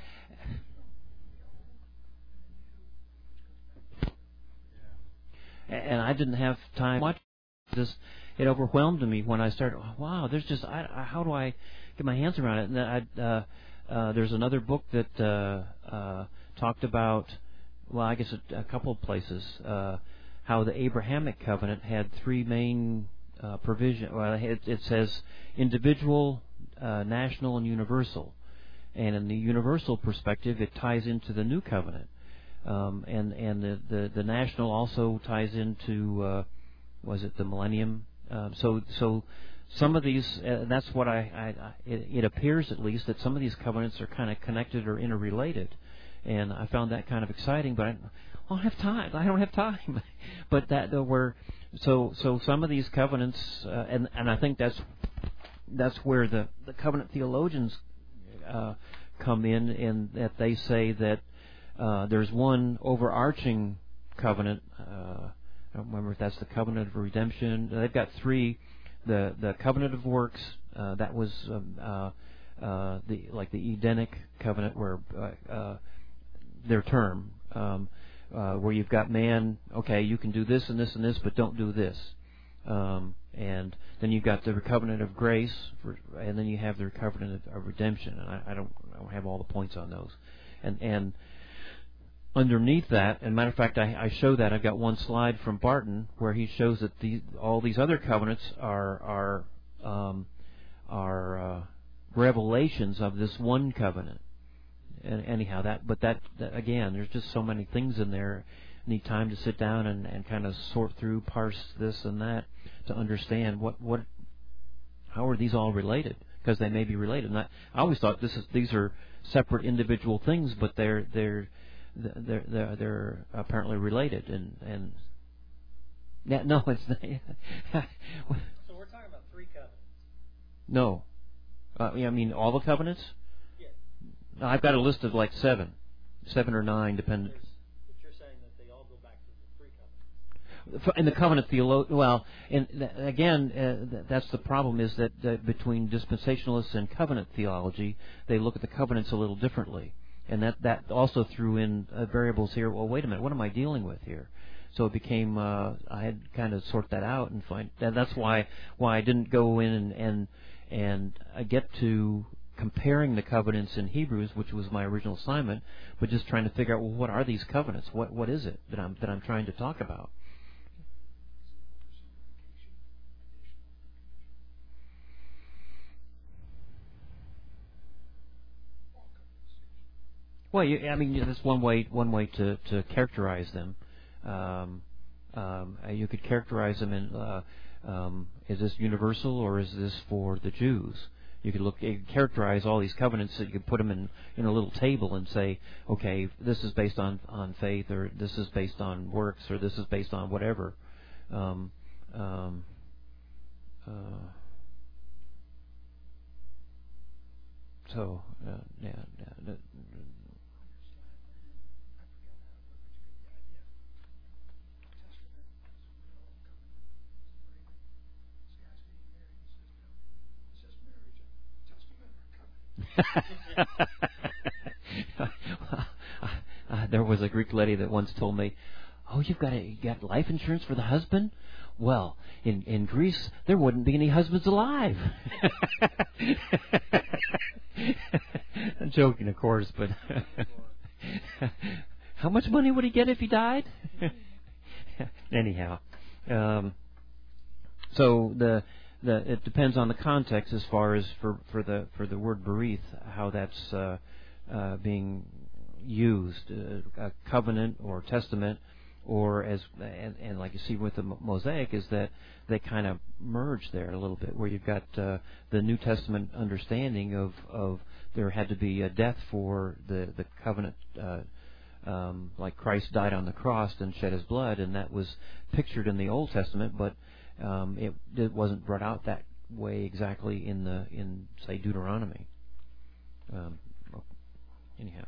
and I didn't have time to watch this. It overwhelmed me when I started. Wow, there's just I, I, how do I get my hands around it? And I, uh, uh, there's another book that uh, uh, talked about. Well, I guess a, a couple of places uh, how the Abrahamic covenant had three main uh, provisions. Well, it, it says individual, uh, national, and universal. And in the universal perspective, it ties into the new covenant. Um, and and the, the, the national also ties into, uh, was it the millennium? Uh, so so some of these, uh, that's what I, I, I it, it appears at least that some of these covenants are kind of connected or interrelated. And I found that kind of exciting, but I don't have time. I don't have time. But that uh, were so so some of these covenants, uh, and and I think that's that's where the, the covenant theologians uh, come in, in that they say that uh, there's one overarching covenant. Uh, I don't remember if that's the covenant of redemption. They've got three: the the covenant of works. Uh, that was um, uh, uh, the like the Edenic covenant, where uh, uh, their term, um, uh, where you've got man, okay, you can do this and this and this, but don't do this. Um, and then you've got the covenant of grace, for, and then you have the covenant of, of redemption. And I, I, don't, I don't have all the points on those. And and underneath that, and matter of fact, I, I show that. I've got one slide from Barton where he shows that the, all these other covenants are are um, are uh, revelations of this one covenant. And anyhow, that but that, that again, there's just so many things in there. I need time to sit down and, and kind of sort through, parse this and that to understand what what how are these all related, because they may be related. And I, I always thought this is these are separate individual things, but they're they're they're they're, they're apparently related. And and yeah, no, it's not. So we're talking about three covenants. No, uh, I mean all the covenants. I've got a list of like seven, seven or nine, depending. But you're saying that they all go back to the three covenants. In the covenant theolo- well, and th- again, uh, th- that's the problem is that uh, between dispensationalists and covenant theology, they look at the covenants a little differently, and that that also threw in uh, variables here. Well, wait a minute, what am I dealing with here? So it became uh, I had to kind of sort that out and find. And that's why why I didn't go in and and, and uh, get to comparing the covenants in Hebrews, which was my original assignment, but just trying to figure out, well, what are these covenants? What what is it that I'm that I'm trying to talk about? Well, you, I mean, that's one way one way to, to characterize them. Um, um, you could characterize them in uh, um, is this universal or is this for the Jews? You could look, you could characterize all these covenants. That you could put them in, in a little table and say, okay, this is based on, on faith, or this is based on works, or this is based on whatever. Um, um, uh, so, uh, yeah, yeah. uh, there was a Greek lady that once told me, "Oh, you've got a, you got life insurance for the husband? Well, in in Greece there wouldn't be any husbands alive." I'm joking, of course, but how much money would he get if he died? Anyhow, um, so the. The, it depends on the context as far as for, for the for the word berith, how that's uh, uh, being used, uh, a covenant or testament, or as and, and like you see with the Mosaic is that they kind of merge there a little bit, where you've got uh, the New Testament understanding of, of there had to be a death for the the covenant uh, um, like Christ died on the cross and shed his blood, and that was pictured in the Old Testament, but um, it, it wasn't brought out that way exactly in the in say Deuteronomy. Um, anyhow,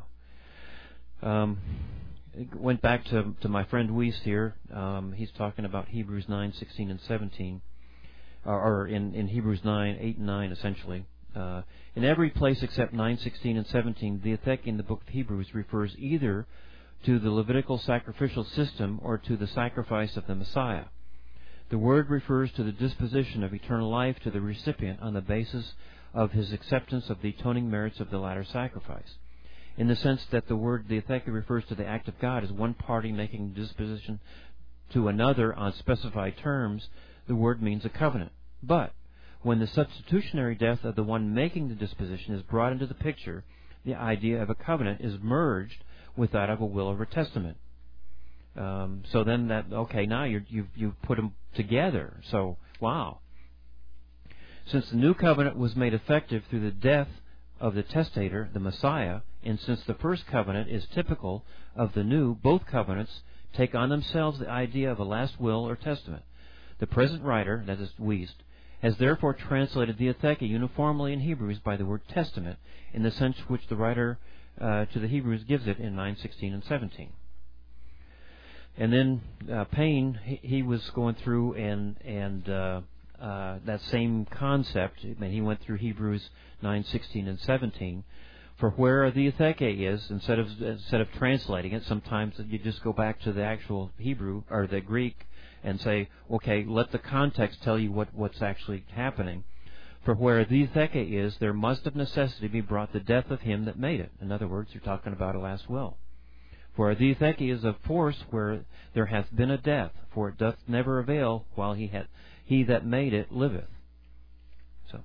um, it went back to to my friend Weiss here. Um, he's talking about Hebrews nine sixteen and seventeen, or, or in in Hebrews nine eight and nine essentially. Uh, in every place except nine sixteen and seventeen, the Ethek in the book of Hebrews refers either to the Levitical sacrificial system or to the sacrifice of the Messiah. The word refers to the disposition of eternal life to the recipient on the basis of his acceptance of the atoning merits of the latter sacrifice. In the sense that the word the Ethek refers to the act of God as one party making disposition to another on specified terms, the word means a covenant. But when the substitutionary death of the one making the disposition is brought into the picture, the idea of a covenant is merged with that of a will or a testament. Um, so then that, okay, now you're, you've, you've put them together. So, wow. Since the new covenant was made effective through the death of the testator, the Messiah, and since the first covenant is typical of the new, both covenants take on themselves the idea of a last will or testament. The present writer, that is Weiss, has therefore translated the Etheke uniformly in Hebrews by the word testament in the sense which the writer uh, to the Hebrews gives it in nine sixteen and seventeen. And then uh, Payne, he, he was going through and and uh, uh, that same concept. I mean, he went through Hebrews nine sixteen and seventeen. For where the Etheke is, instead of instead of translating it, sometimes you just go back to the actual Hebrew or the Greek and say, okay, let the context tell you what, what's actually happening. For where the Etheke is, there must of necessity be brought the death of him that made it. In other words, you're talking about a last will. For the Etheke is of force where there hath been a death, for it doth never avail while he hath, he that made it liveth. So,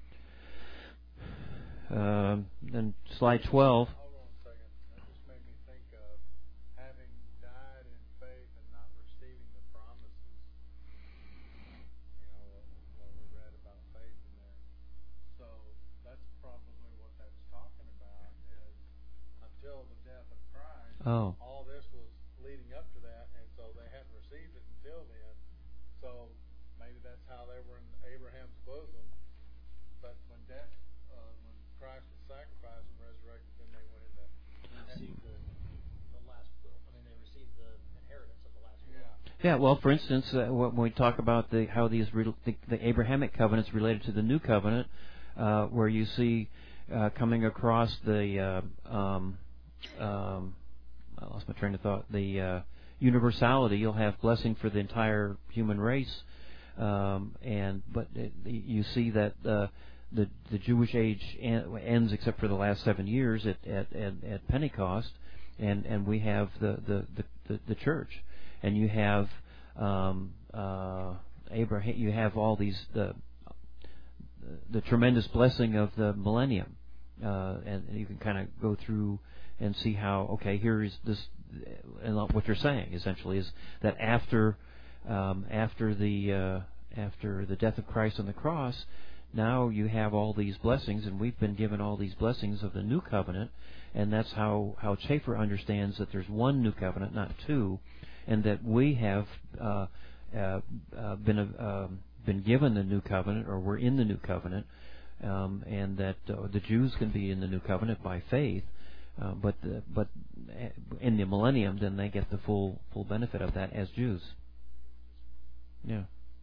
um, then slide twelve. Hold on a second. That just made me think of having died in faith and not receiving the promises. You know, what, what we read about faith in there. So that's probably what that's talking about is until the death of Christ, Oh. all this was leading up to that, and so they hadn't received it until then. So maybe that's how they were in Abraham's bosom. But when death, uh, when Christ was sacrificed and resurrected, then they went into Received the, the last will. I mean, they received the inheritance of the last will. yeah. Yeah, well, for instance, uh, when we talk about the how these re- the, the Abrahamic covenants related to the new covenant, uh, where you see uh, coming across the uh, um, um, I lost my train of thought. The uh, universality, you'll have blessing for the entire human race, um, and but it, you see that uh, the the Jewish age en- ends except for the last seven years at at, at, at Pentecost, and, and we have the the, the, the, the church, and you have um, uh, Abraham. You have all these the the tremendous blessing of the millennium, uh, and, and you can kind of go through and see how, okay, here is this, and what you're saying essentially is that after um, after the uh, after the death of Christ on the cross, now you have all these blessings, and we've been given all these blessings of the new covenant, and that's how how Chafer understands that there's one new covenant, not two, and that we have uh, uh, uh, been uh, been given the new covenant, or we're in the new covenant, um, and that uh, the Jews can be in the new covenant by faith. Uh, but the, but in the millennium, then they get the full full benefit of that as Jews. Yeah.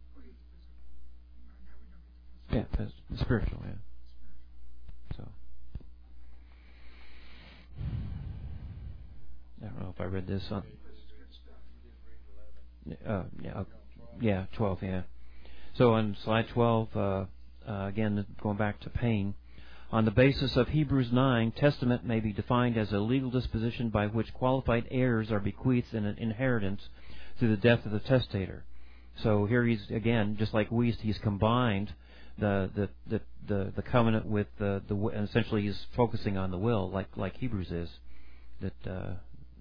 Yeah, that's spiritual. Yeah. So I don't know if I read this on. Uh, yeah, uh, yeah, twelve. Yeah. So on slide twelve, uh, uh, again going back to Payne. On the basis of Hebrews nine, testament may be defined as a legal disposition by which qualified heirs are bequeathed in an inheritance through the death of the testator. So here he's, again, just like Weiss, he's combined the the, the, the, the covenant with the, the and essentially he's focusing on the will, like like Hebrews is. That uh,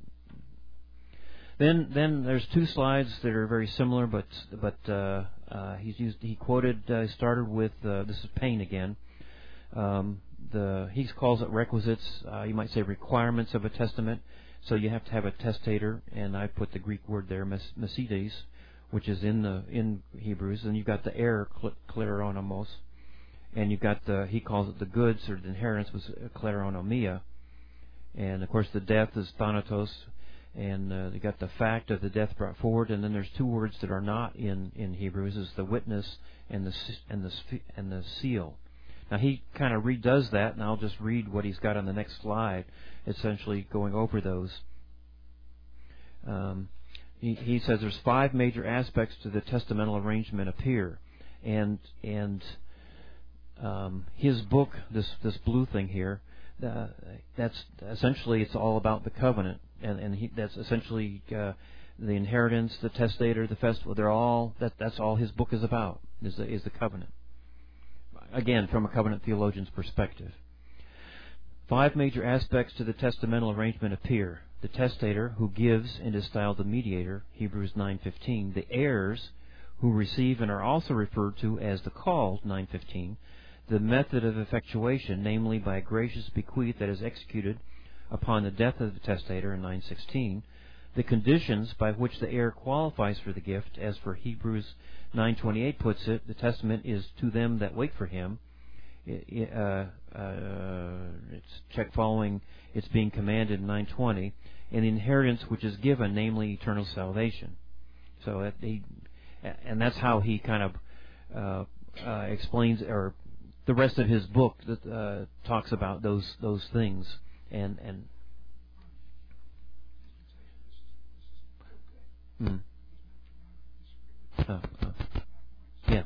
then then there's two slides that are very similar, but but uh, uh, he's used he quoted uh, started with uh, this is Payne again. Um, the he calls it requisites, uh, you might say requirements of a testament. So you have to have a testator, and I put the Greek word there, mes- mesides, which is in the in Hebrews. And you've got the heir, kleronomos, and you've got the, he calls it the goods, or the inheritance was kleronomia. And of course the death is thanatos, and uh, you got the fact of the death brought forward. And then there's two words that are not in, in Hebrews, is the witness and the and the and the seal. Now he kind of redoes that, and I'll just read what he's got on the next slide, essentially going over those. Um, he, he says there's five major aspects to the testamental arrangement appear, and and um, his book, this this blue thing here, uh, that's essentially, it's all about the covenant, and and he, that's essentially uh, the inheritance, the testator, the festival. They're all that. That's all his book is about. Is the, is the covenant. Again, from a covenant theologian's perspective. Five major aspects to the testamental arrangement appear. The testator, who gives and is styled the mediator, Hebrews nine fifteen. The heirs, who receive and are also referred to as the called, nine fifteen. The method of effectuation, namely by a gracious bequeath that is executed upon the death of the testator, in nine sixteen. The conditions by which the heir qualifies for the gift, as for Hebrews nine twenty-eight puts it, the testament is to them that wait for him. It, uh, uh, it's check following it's being commanded in nine twenty, and the inheritance which is given, namely eternal salvation. So that he, and that's how he kind of uh, uh, explains, or the rest of his book that uh, talks about those those things, and and. Hmm. Oh, oh. Yeah.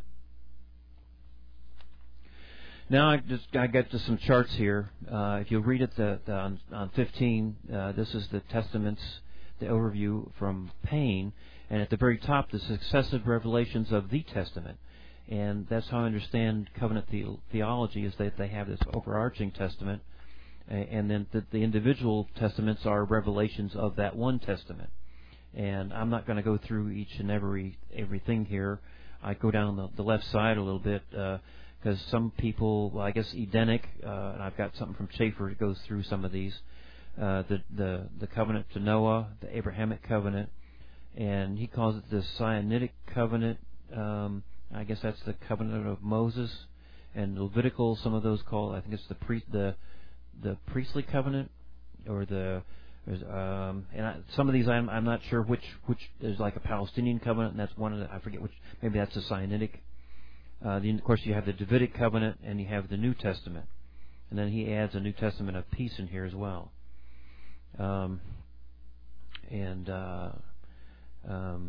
Now I just I got just some charts here. Uh, if you'll read it the, the, on, on fifteen, uh, this is the testaments, the overview from Payne, and at the very top, the successive revelations of the Testament. And that's how I understand covenant the- theology, is that they have this overarching testament, and then the, the individual testaments are revelations of that one testament. And I'm not going to go through each and every everything here. I go down the, the left side a little bit, because uh, some people, well, I guess Edenic, uh, and I've got something from Schaeffer that goes through some of these. Uh, the, the the covenant to Noah, the Abrahamic covenant, and he calls it the Sinaitic covenant. Um, I guess that's the covenant of Moses, and Levitical. Some of those call, I think it's the pre, the the priestly covenant, or the There's, um, and I, some of these I'm, I'm not sure which which there's like a Palestinian covenant, and that's one of the, I forget which, maybe that's the Sinaitic. Uh, then of course you have the Davidic covenant, and you have the New Testament, and then he adds a New Testament of peace in here as well. Um, and uh, um,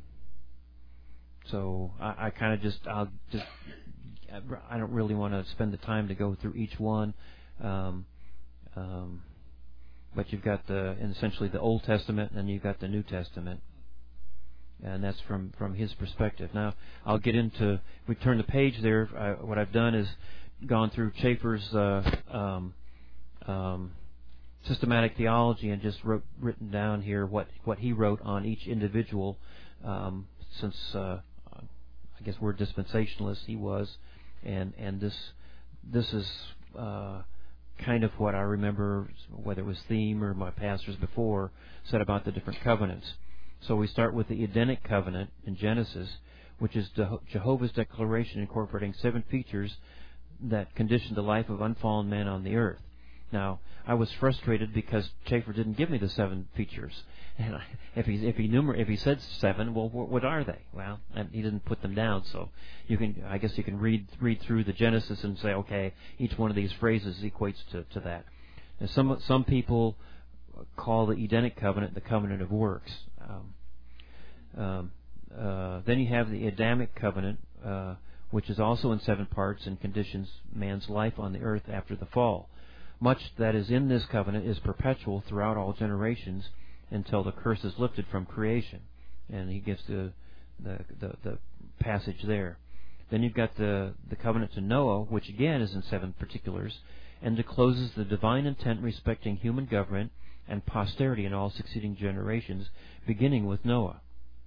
so I, I kind of just I'll just I don't really want to spend the time to go through each one. Um, um, But you've got the essentially the Old Testament, and you've got the New Testament, and that's from, from his perspective. Now I'll get into. If we turn the page there, I, what I've done is gone through Schaeffer's uh, um, um, systematic theology, and just wrote written down here what, what he wrote on each individual. Um, since uh, I guess we're dispensationalists, he was, and and this this is. Uh, kind of what I remember, whether it was Theme or my pastors before, said about the different covenants. So we start with the Edenic covenant in Genesis, which is Jehovah's declaration incorporating seven features that condition the life of unfallen man on the earth. Now, I was frustrated because Schaeffer didn't give me the seven features. And I, if he if he numer- if he said seven, well, what, what are they? Well, and he didn't put them down. So you can, I guess, you can read read through the Genesis and say, okay, each one of these phrases equates to, to that. And some some people call the Edenic covenant the covenant of works. Um, um, uh, then you have the Adamic covenant, uh, which is also in seven parts and conditions man's life on the earth after the fall. Much that is in this covenant is perpetual throughout all generations until the curse is lifted from creation. And he gives the the, the, the passage there. Then you've got the, the covenant to Noah, which again is in seven particulars, and discloses the divine intent respecting human government and posterity in all succeeding generations, beginning with Noah.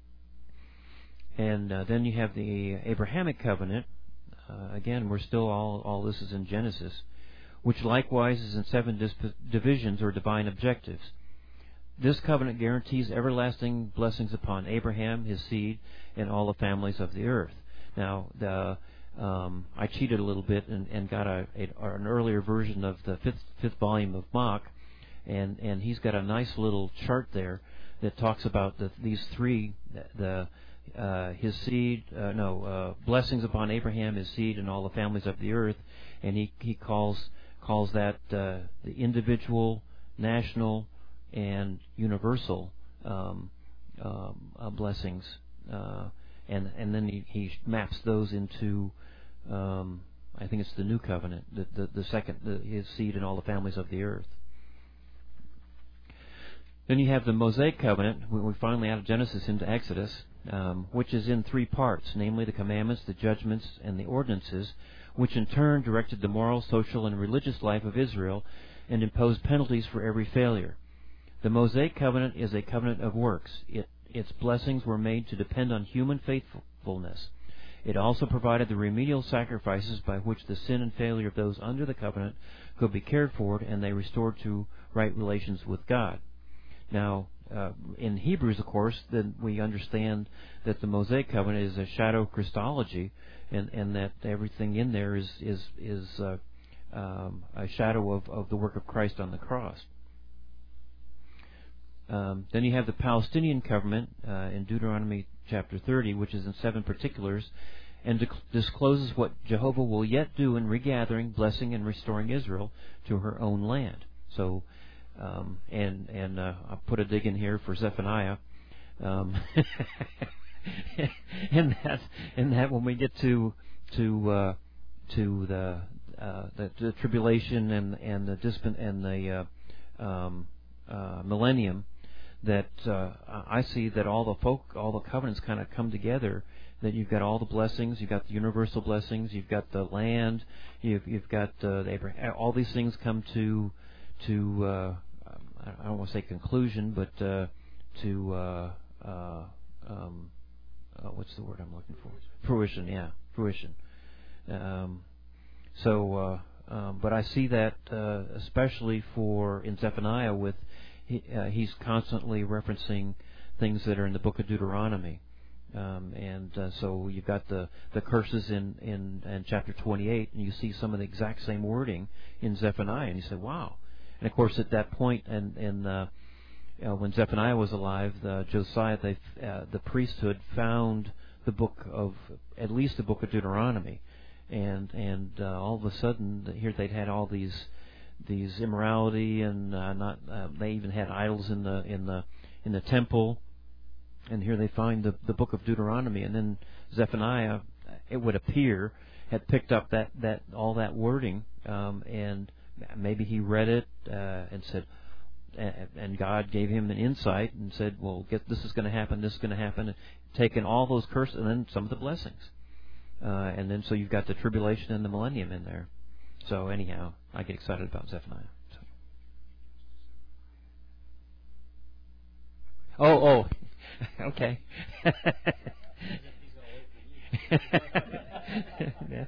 And uh, then you have the Abrahamic covenant. Uh, again, we're still all, all this is in Genesis, which likewise is in seven disp- divisions or divine objectives. This covenant guarantees everlasting blessings upon Abraham, his seed, and all the families of the earth. Now, the, um, I cheated a little bit and, and got a, a an earlier version of the fifth fifth volume of Mach, and and he's got a nice little chart there that talks about the, these three the uh, his seed uh, no uh, blessings upon Abraham, his seed, and all the families of the earth, and he he calls calls that uh, the individual, national, and universal um, um, uh, blessings, uh, and and then he, he maps those into um, I think it's the new covenant, the the, the second the, his seed and all the families of the earth. Then you have the Mosaic covenant. We, we finally out of Genesis into Exodus, um, which is in three parts, namely the commandments, the judgments, and the ordinances, which in turn directed the moral, social, and religious life of Israel and imposed penalties for every failure. The Mosaic covenant is a covenant of works. It, its blessings were made to depend on human faithfulness. It also provided the remedial sacrifices by which the sin and failure of those under the covenant could be cared for, and they restored to right relations with God. Now, uh, in Hebrews, of course, then we understand that the Mosaic covenant is a shadow of Christology, and, and that everything in there is is is uh, um, a shadow of, of the work of Christ on the cross. Um, then you have the Palestinian covenant uh, in Deuteronomy chapter thirty, which is in seven particulars, and dec- discloses what Jehovah will yet do in regathering, blessing, and restoring Israel to her own land. So. Um, and and uh, I'll put a dig in here for Zephaniah, um, and that and that when we get to to uh, to the, uh, the the tribulation and and the disp- and the uh, um, uh, millennium, that uh, I see that all the folk all the covenants kind of come together. That you've got all the blessings, you've got the universal blessings, you've got the land, you've you've got uh, the Abraham. All these things come to to uh, I don't want to say conclusion, but uh, to uh, uh, um, uh, what's the word I'm looking for? Fruition, yeah, fruition. Um, so, uh, um, but I see that uh, especially for in Zephaniah, with he, uh, he's constantly referencing things that are in the book of Deuteronomy, um, and uh, so you've got the, the curses in, in in chapter twenty-eight, and you see some of the exact same wording in Zephaniah, and you say, wow. And of course, at that point, and in, uh, you know, when Zephaniah was alive, the Josiah, they, uh, the priesthood found the book of at least the book of Deuteronomy, and and uh, all of a sudden here they'd had all these these immorality, and uh, not uh, they even had idols in the in the in the temple, and here they find the the book of Deuteronomy, and then Zephaniah, it would appear, had picked up that that all that wording, um, and maybe he read it uh, and said, and God gave him an insight and said, well, get, this is going to happen, this is going to happen, and taken all those curses and then some of the blessings. Uh, and then so you've got the tribulation and the millennium in there. So anyhow, I get excited about Zephaniah. So. Oh, oh, okay. Yeah.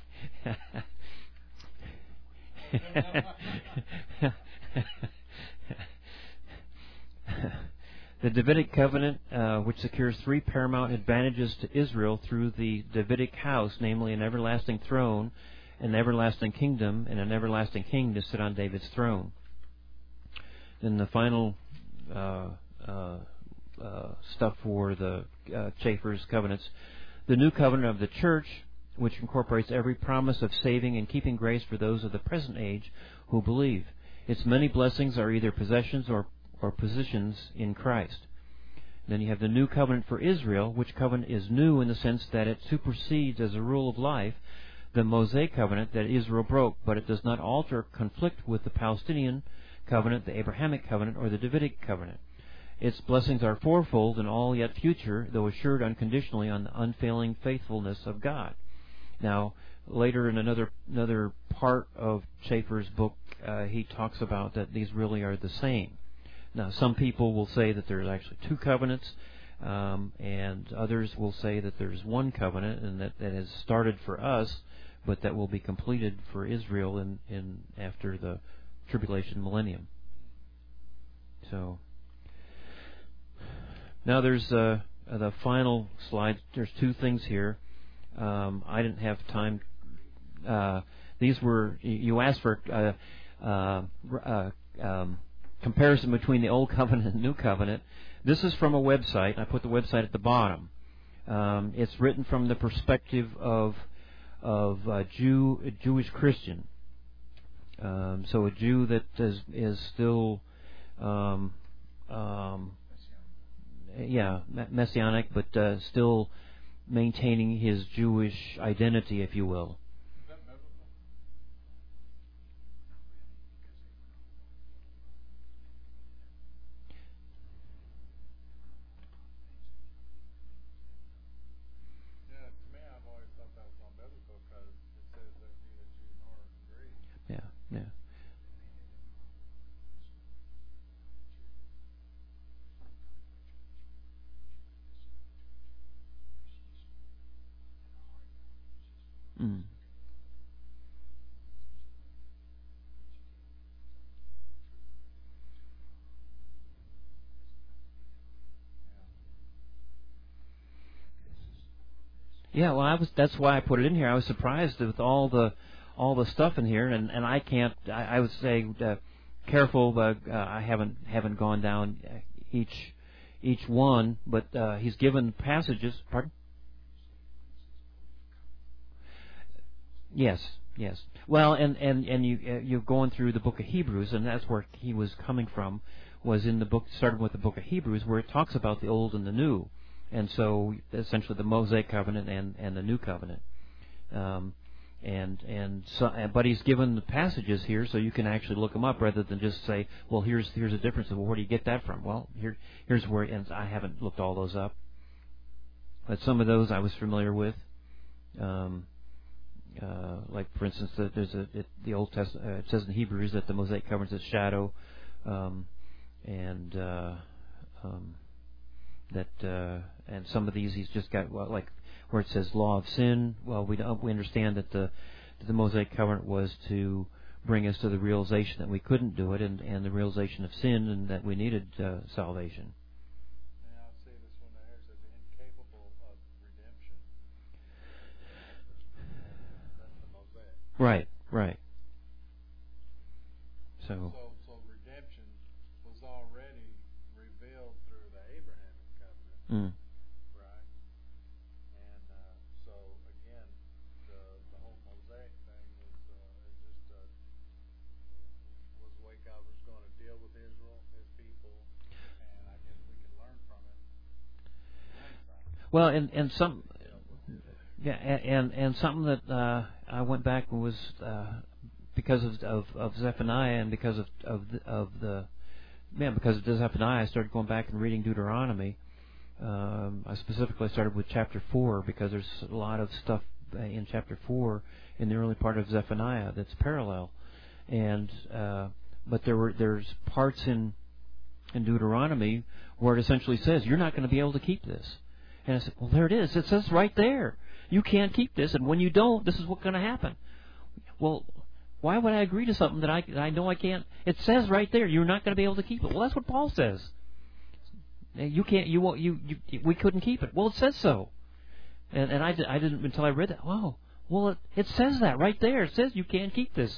The Davidic covenant, uh, which secures three paramount advantages to Israel through the Davidic house, namely an everlasting throne, an everlasting kingdom, and an everlasting king to sit on David's throne. Then the final uh, uh, uh, stuff for the uh, Chaffers covenants, the new covenant of the church, which incorporates every promise of saving and keeping grace for those of the present age who believe. Its many blessings are either possessions or, or positions in Christ. Then you have the new covenant for Israel, which covenant is new in the sense that it supersedes as a rule of life the Mosaic covenant that Israel broke, but it does not alter or conflict with the Palestinian covenant, the Abrahamic covenant, or the Davidic covenant. Its blessings are fourfold and all yet future, though assured unconditionally on the unfailing faithfulness of God. Now, later in another another part of Chaffers' book, uh, he talks about that these really are the same. Now, some people will say that there's actually two covenants, um, and others will say that there's one covenant, and that, that has started for us, but that will be completed for Israel in, in after the tribulation millennium. So, Now there's uh, uh, the final slide. There's two things here. Um, I didn't have time. Uh, these were you asked for uh, uh, uh, um, comparison between the Old Covenant and the New Covenant. This is from a website. I put the website at the bottom. Um, it's written from the perspective of of a Jew, a Jewish Christian. Um, so a Jew that is is still, um, um, yeah, messianic, but uh, still maintaining his Jewish identity, if you will. Is that biblical? Yeah, to me, I've always thought that was unbiblical because it says that neither Jew nor Greek. Yeah, yeah. Mm. Yeah, well, I was. That's why I put it in here. I was surprised with all the all the stuff in here, and, and I can't. I, I would say uh, careful. Uh, uh, I haven't haven't gone down each each one, but uh, he's given passages. Pardon? Yes, yes. Well, and and and you uh, you're going through the book of Hebrews, and that's where he was coming from. Was in the book, starting with the book of Hebrews, where it talks about the old and the new. And so, essentially, the Mosaic covenant and, and the new covenant, um, and and so, but he's given the passages here, so you can actually look them up rather than just say, well, here's here's a difference. Well, where do you get that from? Well, here here's where, and I haven't looked all those up, but some of those I was familiar with. Um, uh, like for instance, the, there's a it, the Old Testament. Uh, it says in Hebrews that the Mosaic covenant is a shadow, um, and uh, um, that uh, and some of these he's just got, well, like where it says law of sin. Well, we don't, we understand that the that the Mosaic covenant was to bring us to the realization that we couldn't do it, and, and the realization of sin, and that we needed uh, salvation. Yeah, I see this one there. It says incapable of redemption. That's the Mosaic. Right, right. So. So, so redemption was already revealed through the Abrahamic covenant. Mm. Right. And uh, so again, the the whole Mosaic thing was uh, is just uh, was the way God was going to deal with Israel, His people, and I guess we can learn from it. Well, and and some, yeah, and and something that uh, I went back and was uh, because of, of of Zephaniah and because of of the, of the man because of Zephaniah, I started going back and reading Deuteronomy. Um, I specifically started with chapter four because there's a lot of stuff in chapter four in the early part of Zephaniah that's parallel, and uh, but there were there's parts in in Deuteronomy where it essentially says you're not going to be able to keep this, and I said, well, there it is. It says right there you can't keep this, and when you don't, this is what's going to happen. Well, why would I agree to something that I that I know I can't? It says right there you're not going to be able to keep it. Well, that's what Paul says. You can't. You won't. You, you. We couldn't keep it. Well, it says so, and and I, I didn't until I read that. Wow. Well, it, it says that right there. It says you can't keep this.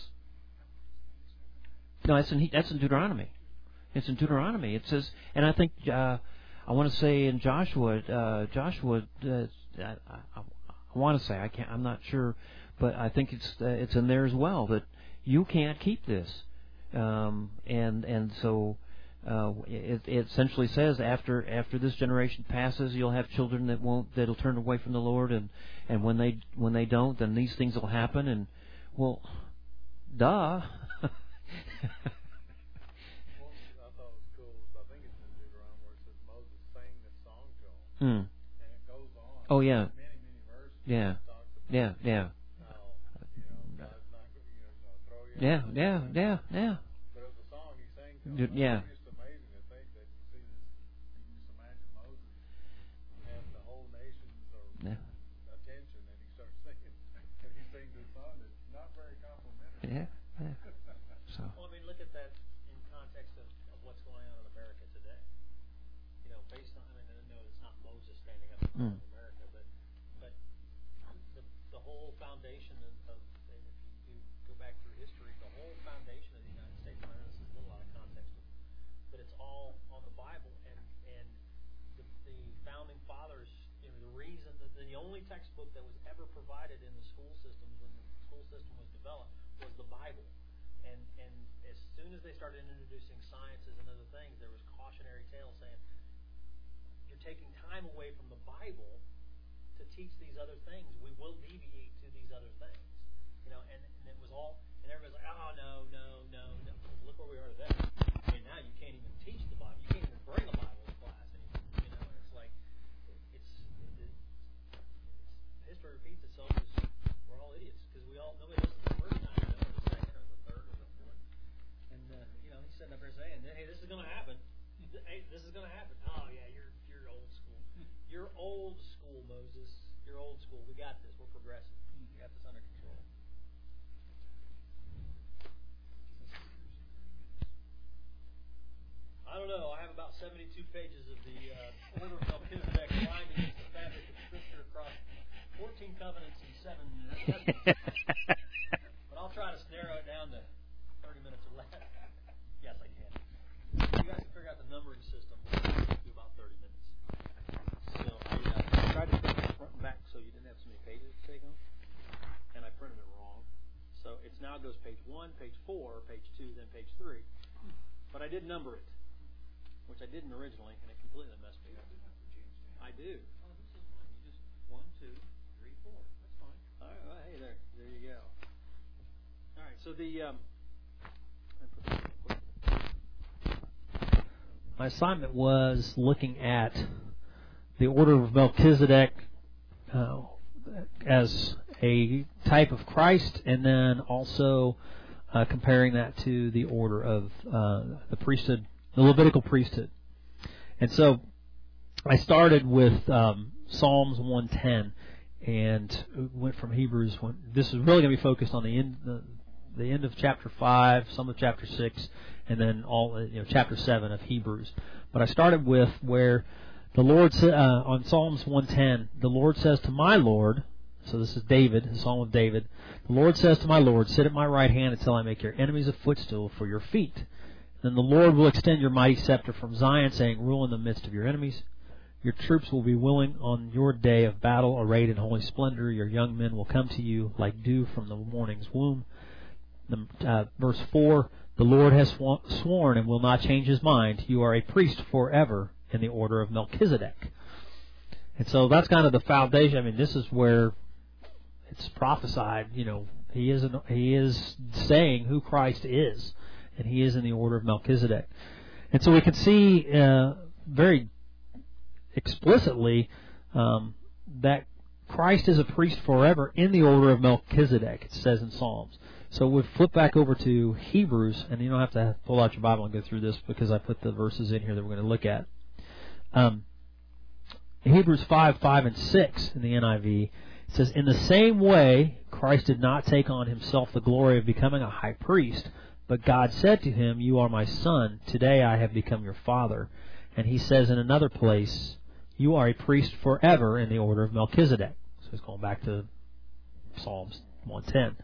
No, that's in that's in Deuteronomy. It's in Deuteronomy. It says, and I think uh, I want to say in Joshua. Uh, Joshua. Uh, I, I, I want to say I can't. I'm not sure, but I think it's uh, it's in there as well that you can't keep this, um, and and so. Uh, it, it essentially says after after this generation passes, you'll have children that won't that'll turn away from the Lord, and, and when they when they don't, then these things will happen. And well, duh. Well, I thought it was cool. I think it's in Deuteronomy where it says Moses sang this song to him, Mm. and it goes on. Oh yeah. Many many verses. Yeah. It talks about Yeah. Yeah. how you know God's not you know going to throw you. Yeah. out. Yeah. Yeah. Yeah. But it was a song he sang to him. Dude, yeah. It's just amazing to think that you see this. You can just imagine Moses have the whole nation's or Yeah. attention, and he starts singing, and he sings this song that's not very complimentary. Yeah. Yeah. So. Well, I mean, look at that in context of, of what's going on in America today. You know, based on, I mean, the only textbook that was ever provided in the school systems when the school system was developed was the Bible. And and as soon as they started introducing sciences and other things, there was cautionary tales saying, you're taking time away from the Bible to teach these other things. We will deviate to these other things. You know, and, and it was all, and everybody's like, oh, no, no, no, no. Look where we are today. I mean, now you can't even teach the Bible. You can't even bring a Bible to class anymore. You know, and it's like, it's, it, it, it's history repeats itself because we're all idiots. Because we all, nobody listens the first time, you know, or the second, or the third, or the fourth. And, uh, you know, he's sitting up there saying, hey, this is going to happen. Hey, this is going to happen. Oh, yeah, you're you're old school. You're old school, Moses. You're old school. We got this. We're progressive. We got this under control. I don't know. I have about seventy-two pages of the uh, Order of Melchizedek lined against the fabric of Scripture across fourteen covenants and seven. But I'll try to narrow it down to thirty minutes or less. Yes, I can. You guys can figure out the numbering system. We'll do about thirty minutes. So I uh, tried to print it front and back so you didn't have so many pages to take home, and I printed it wrong. So it's now goes page one, page four, page two, then page three. But I did number it, which I didn't originally, and it completely messed me up. I do. Oh, this is fine. You just one, two, three, four. That's fine. All right. Well, hey, there, there you go. All right. So the um, my assignment was looking at the Order of Melchizedek uh, as a type of Christ, and then also uh, comparing that to the order of uh, the priesthood, the Levitical priesthood. And so I started with um, Psalms one ten and went from Hebrews. When, this is really going to be focused on the end, the, the end of chapter five, some of chapter six, and then all you know, chapter seven of Hebrews. But I started with where the Lord uh, on Psalms one ten, the Lord says to my Lord. So this is David, the Psalm of David. The Lord says to my Lord, sit at my right hand until I make your enemies a footstool for your feet. Then the Lord will extend your mighty scepter from Zion, saying, rule in the midst of your enemies. Your troops will be willing on your day of battle, arrayed in holy splendor. Your young men will come to you like dew from the morning's womb. The, uh, verse four, the Lord has sw- sworn and will not change his mind. You are a priest forever in the order of Melchizedek. And so that's kind of the foundation. I mean, this is where it's prophesied, you know, he is an, he is saying who Christ is, and he is in the order of Melchizedek. And so we can see uh, very explicitly um, that Christ is a priest forever in the order of Melchizedek, it says in Psalms. So we'll flip back over to Hebrews, and you don't have to pull out your Bible and go through this because I put the verses in here that we're going to look at. Um, Hebrews five, five, and six in the N I V, it says, in the same way, Christ did not take on himself the glory of becoming a high priest, but God said to him, you are my son, today I have become your father. And he says in another place, you are a priest forever in the order of Melchizedek. So he's going back to Psalms one ten.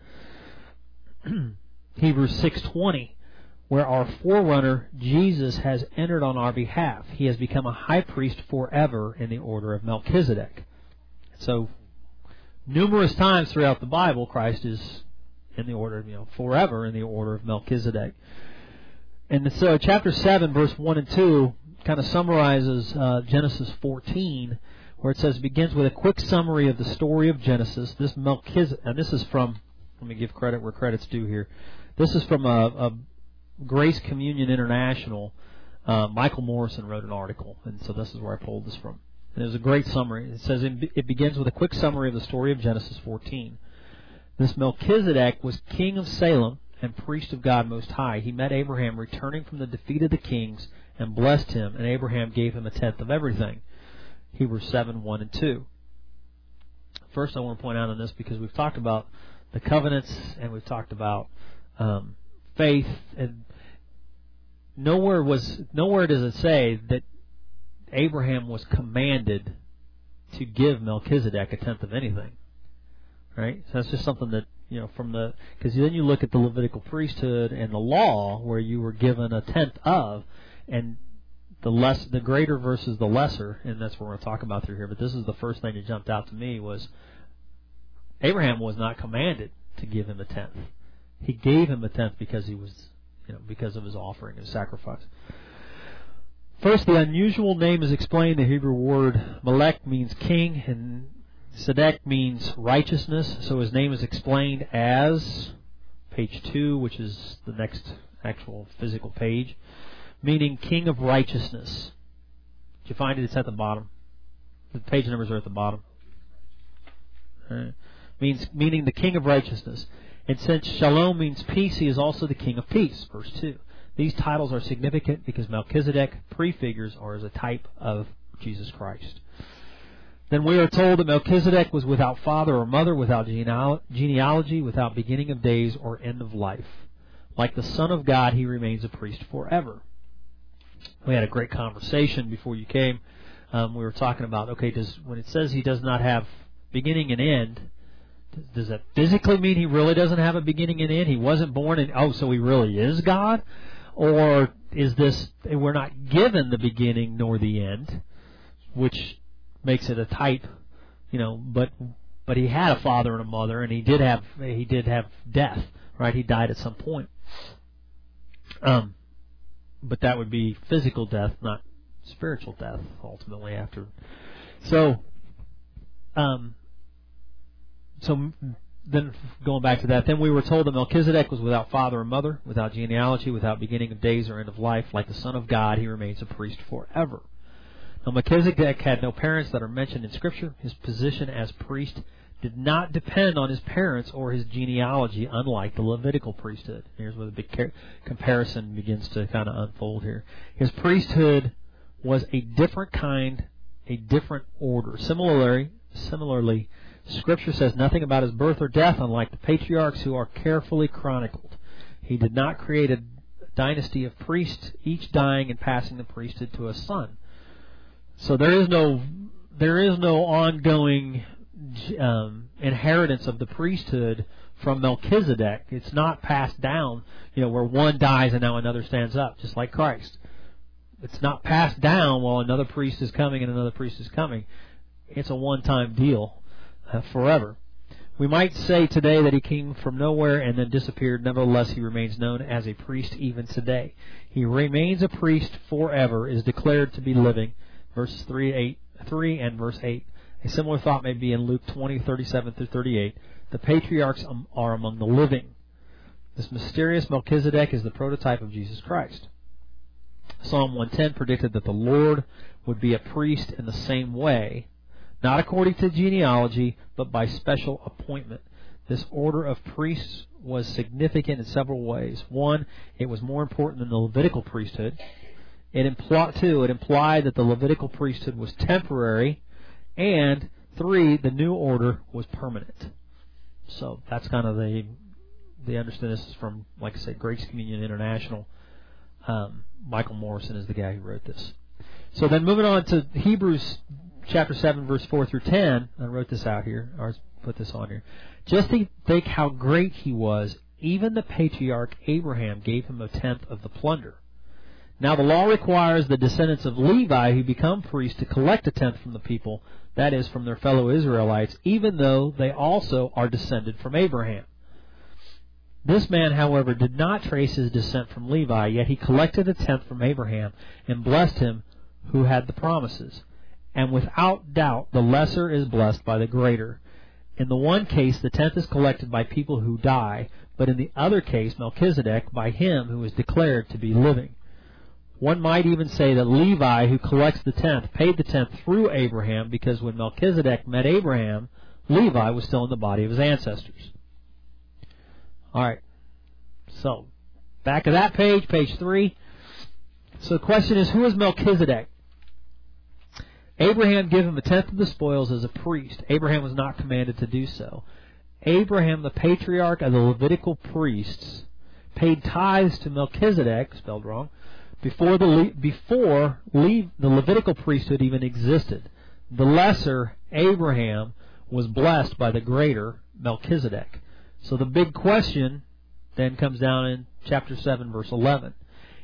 Hebrews six twenty, where our forerunner Jesus has entered on our behalf. He has become a high priest forever in the order of Melchizedek. So numerous times throughout the Bible, Christ is in the order, you know, forever in the order of Melchizedek. And so chapter seven, verse one and two kind of summarizes uh, Genesis fourteen, where it says, begins with a quick summary of the story of Genesis. This Melchizedek, and this is from, let me give credit where credit's due here. This is from a, a Grace Communion International. Uh, Michael Morrison wrote an article, and so this is where I pulled this from. And it was a great summary. It says it begins with a quick summary of the story of Genesis fourteen. This Melchizedek was king of Salem and priest of God Most High. He met Abraham returning from the defeat of the kings and blessed him, and Abraham gave him a tenth of everything. Hebrews seven, one and two. First, I want to point out on this because we've talked about the covenants and we've talked about um, faith, and nowhere was nowhere does it say that Abraham was commanded to give Melchizedek a tenth of anything. Right? So that's just something that, you know, from the, because then you look at the Levitical priesthood and the law where you were given a tenth of, and the less, the greater versus the lesser, and that's what we're going to talk about through here. But this is the first thing that jumped out to me was Abraham was not commanded to give him a tenth. He gave him a tenth because he was, you know, because of his offering, his sacrifice. First, the unusual name is explained. The Hebrew word Melech means king, and Sedek means righteousness. So his name is explained as page two, which is the next actual physical page, meaning king of righteousness. Did you find it? It's at the bottom. The page numbers are at the bottom. Right. Means meaning the king of righteousness. And since Shalom means peace, he is also the king of peace. Verse two. These titles are significant because Melchizedek prefigures or is a type of Jesus Christ. Then we are told that Melchizedek was without father or mother, without genealogy, without beginning of days or end of life. Like the Son of God, he remains a priest forever. We had a great conversation before you came. Um, we were talking about, okay, does when it says he does not have beginning and end, does that physically mean he really doesn't have a beginning and end? He wasn't born and, oh, so he really is God? Or is this, we're not given the beginning nor the end, which makes it a type, you know, but but he had a father and a mother, and he did have he did have death, right? He died at some point. Um, but that would be physical death, not spiritual death, ultimately after. So, um, so then going back to that, then we were told that Melchizedek was without father and mother, without genealogy, without beginning of days or end of life. Like the Son of God, he remains a priest forever. Now, Melchizedek had no parents that are mentioned in Scripture. His position as priest did not depend on his parents or his genealogy, unlike the Levitical priesthood. Here's where the big car- comparison begins to kind of unfold here. His priesthood was a different kind, a different order. Similarly, similarly, Scripture says nothing about his birth or death, unlike the patriarchs who are carefully chronicled. He did not create a dynasty of priests, each dying and passing the priesthood to a son. So there is no there is no ongoing um, inheritance of the priesthood from Melchizedek. It's not passed down, you know, where one dies and now another stands up, just like Christ. It's not passed down while another priest is coming and another priest is coming. It's a one-time deal uh, forever. We might say today that he came from nowhere and then disappeared. Nevertheless, he remains known as a priest even today. He remains a priest forever, is declared to be living. Verses three, eight, three and verse eight. A similar thought may be in Luke twenty, thirty-seven through thirty-eight. The patriarchs are among the living. This mysterious Melchizedek is the prototype of Jesus Christ. Psalm one ten predicted that the Lord would be a priest in the same way, not according to genealogy, but by special appointment. This order of priests was significant in several ways. One, it was more important than the Levitical priesthood. It implied, two, it implied that the Levitical priesthood was temporary, and three, the new order was permanent. So that's kind of the the understand. This is from, like I said, Grace Communion International. Um, Michael Morrison is the guy who wrote this. So then moving on to Hebrews chapter seven, verse four through ten. I wrote this out here, or put this on here. Just think how great he was. Even the patriarch Abraham gave him a tenth of the plunder. Now the law requires the descendants of Levi who become priests to collect a tenth from the people, that is, from their fellow Israelites, even though they also are descended from Abraham. This man, however, did not trace his descent from Levi, yet he collected a tenth from Abraham and blessed him who had the promises. And without doubt, the lesser is blessed by the greater. In the one case, the tenth is collected by people who die, but in the other case, Melchizedek, by him who is declared to be living. One might even say that Levi, who collects the tenth, paid the tenth through Abraham, because when Melchizedek met Abraham, Levi was still in the body of his ancestors. All right. So, back of that page, page three. So the question is, who is Melchizedek? Abraham gave him a tenth of the spoils as a priest. Abraham was not commanded to do so. Abraham, the patriarch of the Levitical priests, paid tithes to Melchizedek, spelled wrong, before the before Le, the Levitical priesthood even existed. The lesser Abraham was blessed by the greater Melchizedek. So the big question then comes down in chapter seven, verse eleven.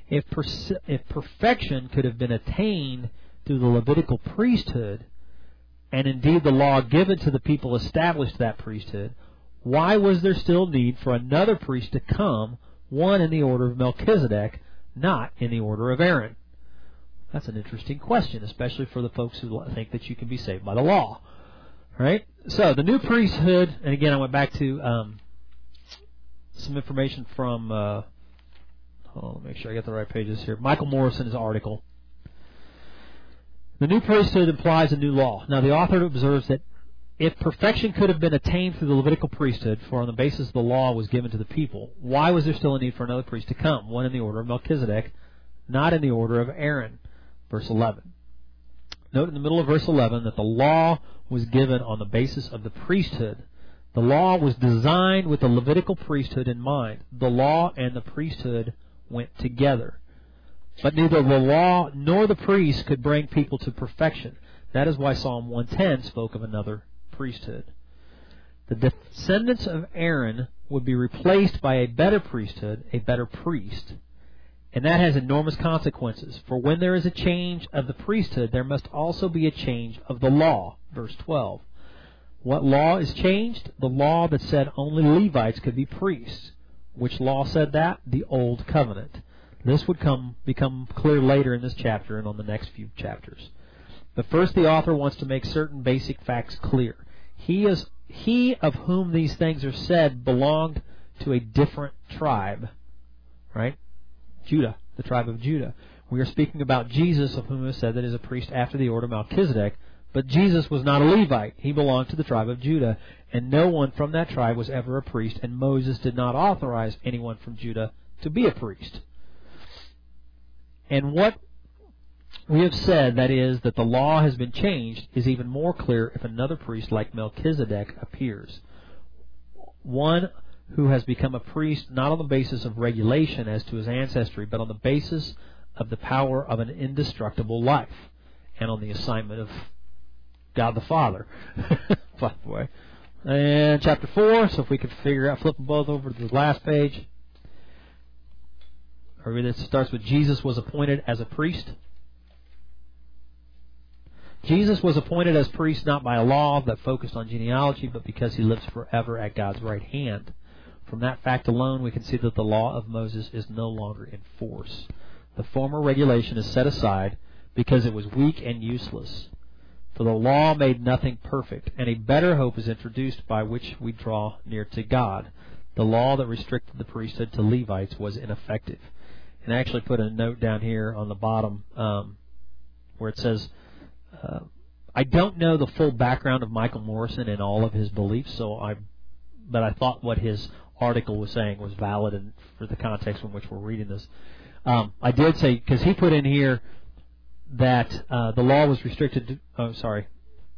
If, pers- if perfection could have been attained through the Levitical priesthood, and indeed the law given to the people established that priesthood, why was there still need for another priest to come, one in the order of Melchizedek, not in the order of Aaron? That's an interesting question, especially for the folks who think that you can be saved by the law. Right? So, the new priesthood, and again I went back to um, some information from, uh, hold on, let me make sure I get the right pages here, Michael Morrison's article. The new priesthood implies a new law. Now, the author observes that if perfection could have been attained through the Levitical priesthood, for on the basis the law was given to the people, why was there still a need for another priest to come, one in the order of Melchizedek, not in the order of Aaron? Verse eleven. Note in the middle of verse eleven that the law was given on the basis of the priesthood. The law was designed with the Levitical priesthood in mind. The law and the priesthood went together. But neither the law nor the priest could bring people to perfection. That is why Psalm one ten spoke of another priesthood. The descendants of Aaron would be replaced by a better priesthood, a better priest. And that has enormous consequences. For when there is a change of the priesthood, there must also be a change of the law. Verse twelve. What law is changed? The law that said only Levites could be priests. Which law said that? The Old Covenant. This would come become clear later in this chapter and on the next few chapters. But first the author wants to make certain basic facts clear. He is he of whom these things are said belonged to a different tribe. Right? Judah, the tribe of Judah. We are speaking about Jesus, of whom it is said that is a priest after the order of Melchizedek. But Jesus was not a Levite. He belonged to the tribe of Judah. And no one from that tribe was ever a priest. And Moses did not authorize anyone from Judah to be a priest. And what we have said, that is, that the law has been changed, is even more clear if another priest like Melchizedek appears. One who has become a priest not on the basis of regulation as to his ancestry, but on the basis of the power of an indestructible life, and on the assignment of God the Father. By the way. And chapter four, so if we could figure out, flip them both over to the last page. It starts with Jesus was appointed as a priest. Jesus was appointed as priest not by a law that focused on genealogy, but because he lives forever at God's right hand. From that fact alone, we can see that the law of Moses is no longer in force. The former regulation is set aside because it was weak and useless. For the law made nothing perfect, and a better hope is introduced by which we draw near to God. The law that restricted the priesthood to Levites was ineffective. And I actually put a note down here on the bottom um, where it says, uh, I don't know the full background of Michael Morrison and all of his beliefs, so I, but I thought what his article was saying was valid and for the context in which we're reading this. Um, I did say, because he put in here that uh, the law was restricted to, oh, sorry.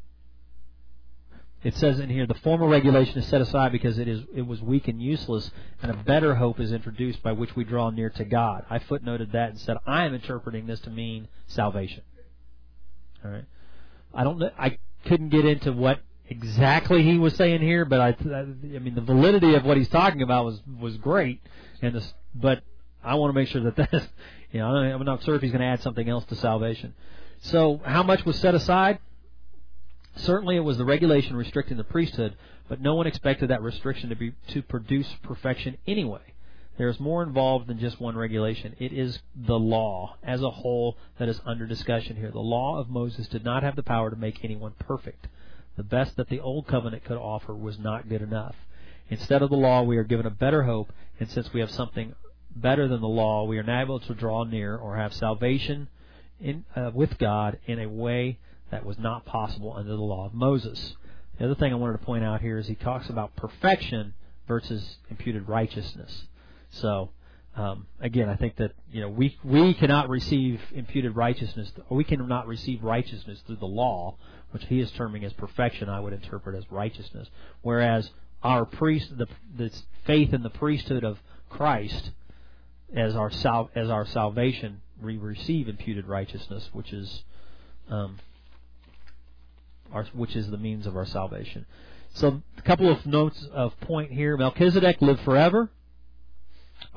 It says in here, the former regulation is set aside because it is it was weak and useless, and a better hope is introduced by which we draw near to God. I footnoted that and said, I am interpreting this to mean salvation. All right. I don't know, I couldn't get into what exactly he was saying here, but I, I mean, the validity of what he's talking about was, was great, and this, but I want to make sure that that's, you know, I'm not sure if he's going to add something else to salvation. So, how much was set aside? Certainly it was the regulation restricting the priesthood, but no one expected that restriction to be to produce perfection anyway. There is more involved than just one regulation. It is the law as a whole that is under discussion here. The law of Moses did not have the power to make anyone perfect. The best that the Old Covenant could offer was not good enough. Instead of the law, we are given a better hope, and since we have something better than the law, we are now able to draw near or have salvation in, uh, with God in a way that was not possible under the law of Moses. The other thing I wanted to point out here is he talks about perfection versus imputed righteousness. So, um, again, I think that, you know, we we cannot receive imputed righteousness, or we cannot receive righteousness through the law, which he is terming as perfection. I would interpret as righteousness. Whereas our priest, the, the faith in the priesthood of Christ, as our sal, as our salvation, we receive imputed righteousness, which is um, our, which is the means of our salvation. So, a couple of notes of point here. Melchizedek lived forever. Or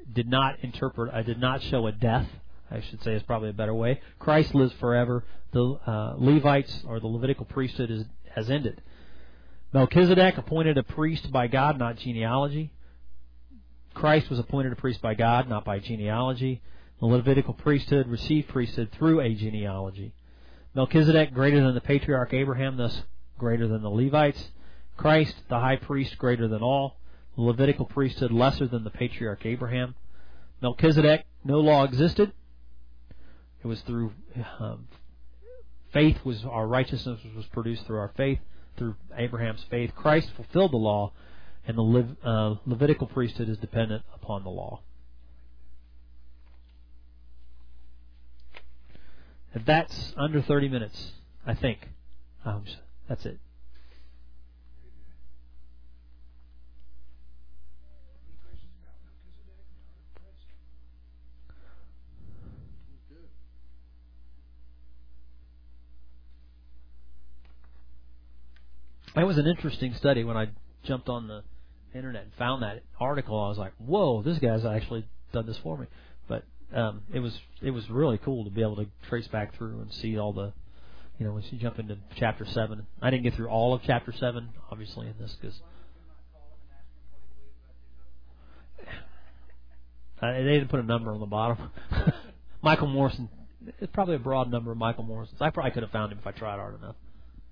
did not interpret, I did not show a death, I should say is probably a better way. Christ lives forever. The uh, Levites, or the Levitical priesthood, is, has ended. Melchizedek appointed a priest by God, not genealogy. Christ was appointed a priest by God, not by genealogy. The Levitical priesthood received priesthood through a genealogy. Melchizedek greater than the patriarch Abraham, thus greater than the Levites. Christ, the high priest, greater than all. The Levitical priesthood lesser than the patriarch Abraham. Melchizedek, no law existed. It was through um, faith was our righteousness was produced through our faith, through Abraham's faith. Christ fulfilled the law, and the Lev, uh, Levitical priesthood is dependent upon the law. And that's under thirty minutes, I think. Um, that's it. It was an interesting study. When I jumped on the internet and found that article, I was like, "Whoa, this guy's actually done this for me." But um, it was it was really cool to be able to trace back through and see all the, you know, once you jump into chapter seven. I didn't get through all of chapter seven, obviously, in this because uh, they didn't put a number on the bottom. Michael Morrison, it's probably a broad number of Michael Morrisons. I probably could have found him if I tried hard enough.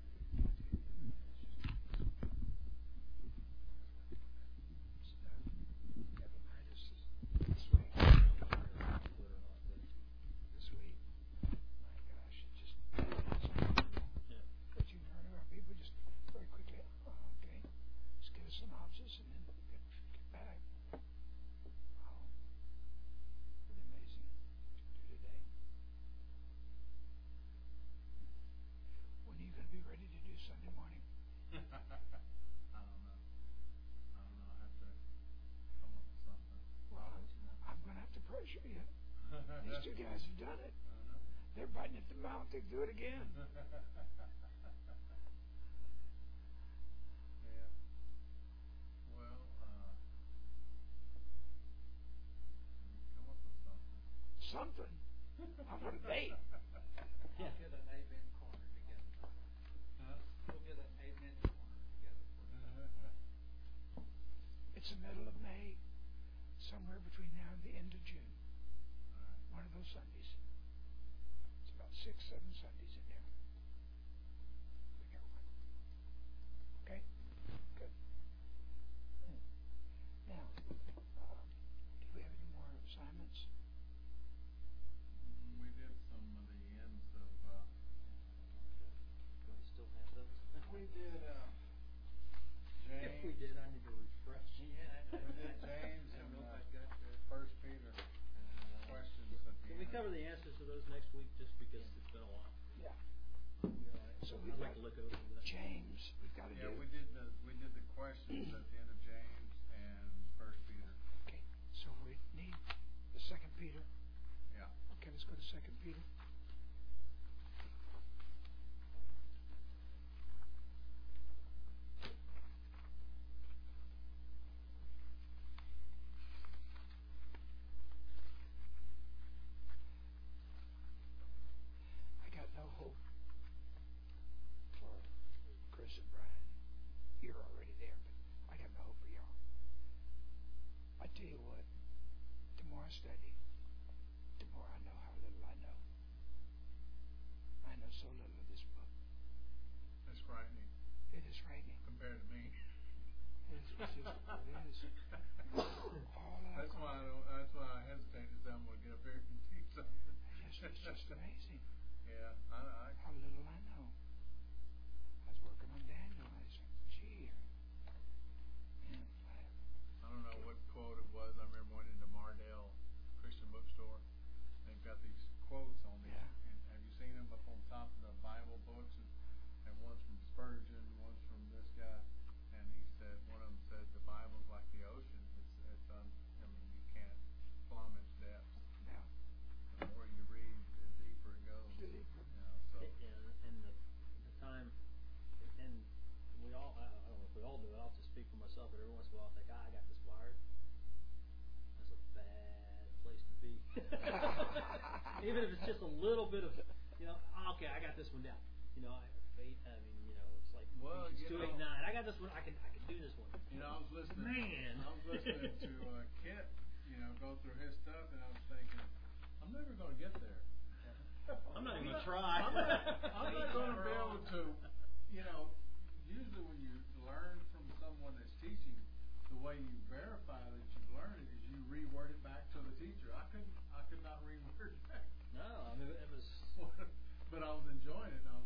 These two guys have done it. They're biting at the mouth. They do it again. Yeah. Well, uh, come up with something. Something? How about a date? We'll get an amen corner together. Huh? We'll get an amen corner together. It's the middle of May, somewhere between now and the end of June. One of those Sundays. It's about six, seven Sundays in there. We got one. Okay? Good. Now, uh, do we have any more assignments? We did some of the ends of. Uh, Do I still have those? we did. Uh, James. If we did, I need to refresh. We did James and uh, First Peter. Questions at the Can end. we cover the answers to those next week, just because it's been a while? Yeah. So So we've I'd got like to look over that. James. We've got to Yeah, do. we did the we did the questions at the end of James and First Peter. Okay. So we need the Second Peter. Yeah. Okay, let's go to Second Peter. I got no hope for Chris and Brian. You're already there, but I got no hope for y'all. I tell you what, the more I study, the more I know how little I know. I know so little of this book. That's frightening It is frightening. compared to me. It is, it's just, it is. All I've That's got- why I don't. That's why I hesitate to say I'm going to get up here and teach something. It's just, it's just amazing Yeah, I, I how little I know. I was working on Daniel. I was like, gee, man, I, I don't know what quote it was. I remember going into Mardell Christian Bookstore. They've got these quotes on these. Yeah. And have you seen them up on top of the Bible books? And, and one's from Spurgeon, one's from this guy. And he said, one of them said, the Bible's like the ocean. It's, it's un, I mean, you can't plumb its depths. yeah. The more you read, the deeper it goes. The deeper. You know, so. It, yeah, and the the time, and we all, I, I don't know if we all do it, I'll just speak for myself, but every once in a while I think, ah, I got this wired. That's a bad Even if it's just a little bit of, you know, okay, I got this one down. You know, I, faith. I mean, you know, it's like Well, Ephesians you two know- eight nine. I got this one. I can I can do this one. You know, I was listening. Man. I was listening to uh, Kent, you know, go through his stuff, and I was thinking, I'm never going to get there. I'm not even gonna try. I'm not, I'm not going to be able to, you know. Usually, when you learn from someone that's teaching, the way you verify that you've learned it is you reword it back to the teacher. I couldn't. I could not reword it back. No, I mean it was. But I was enjoying it. And I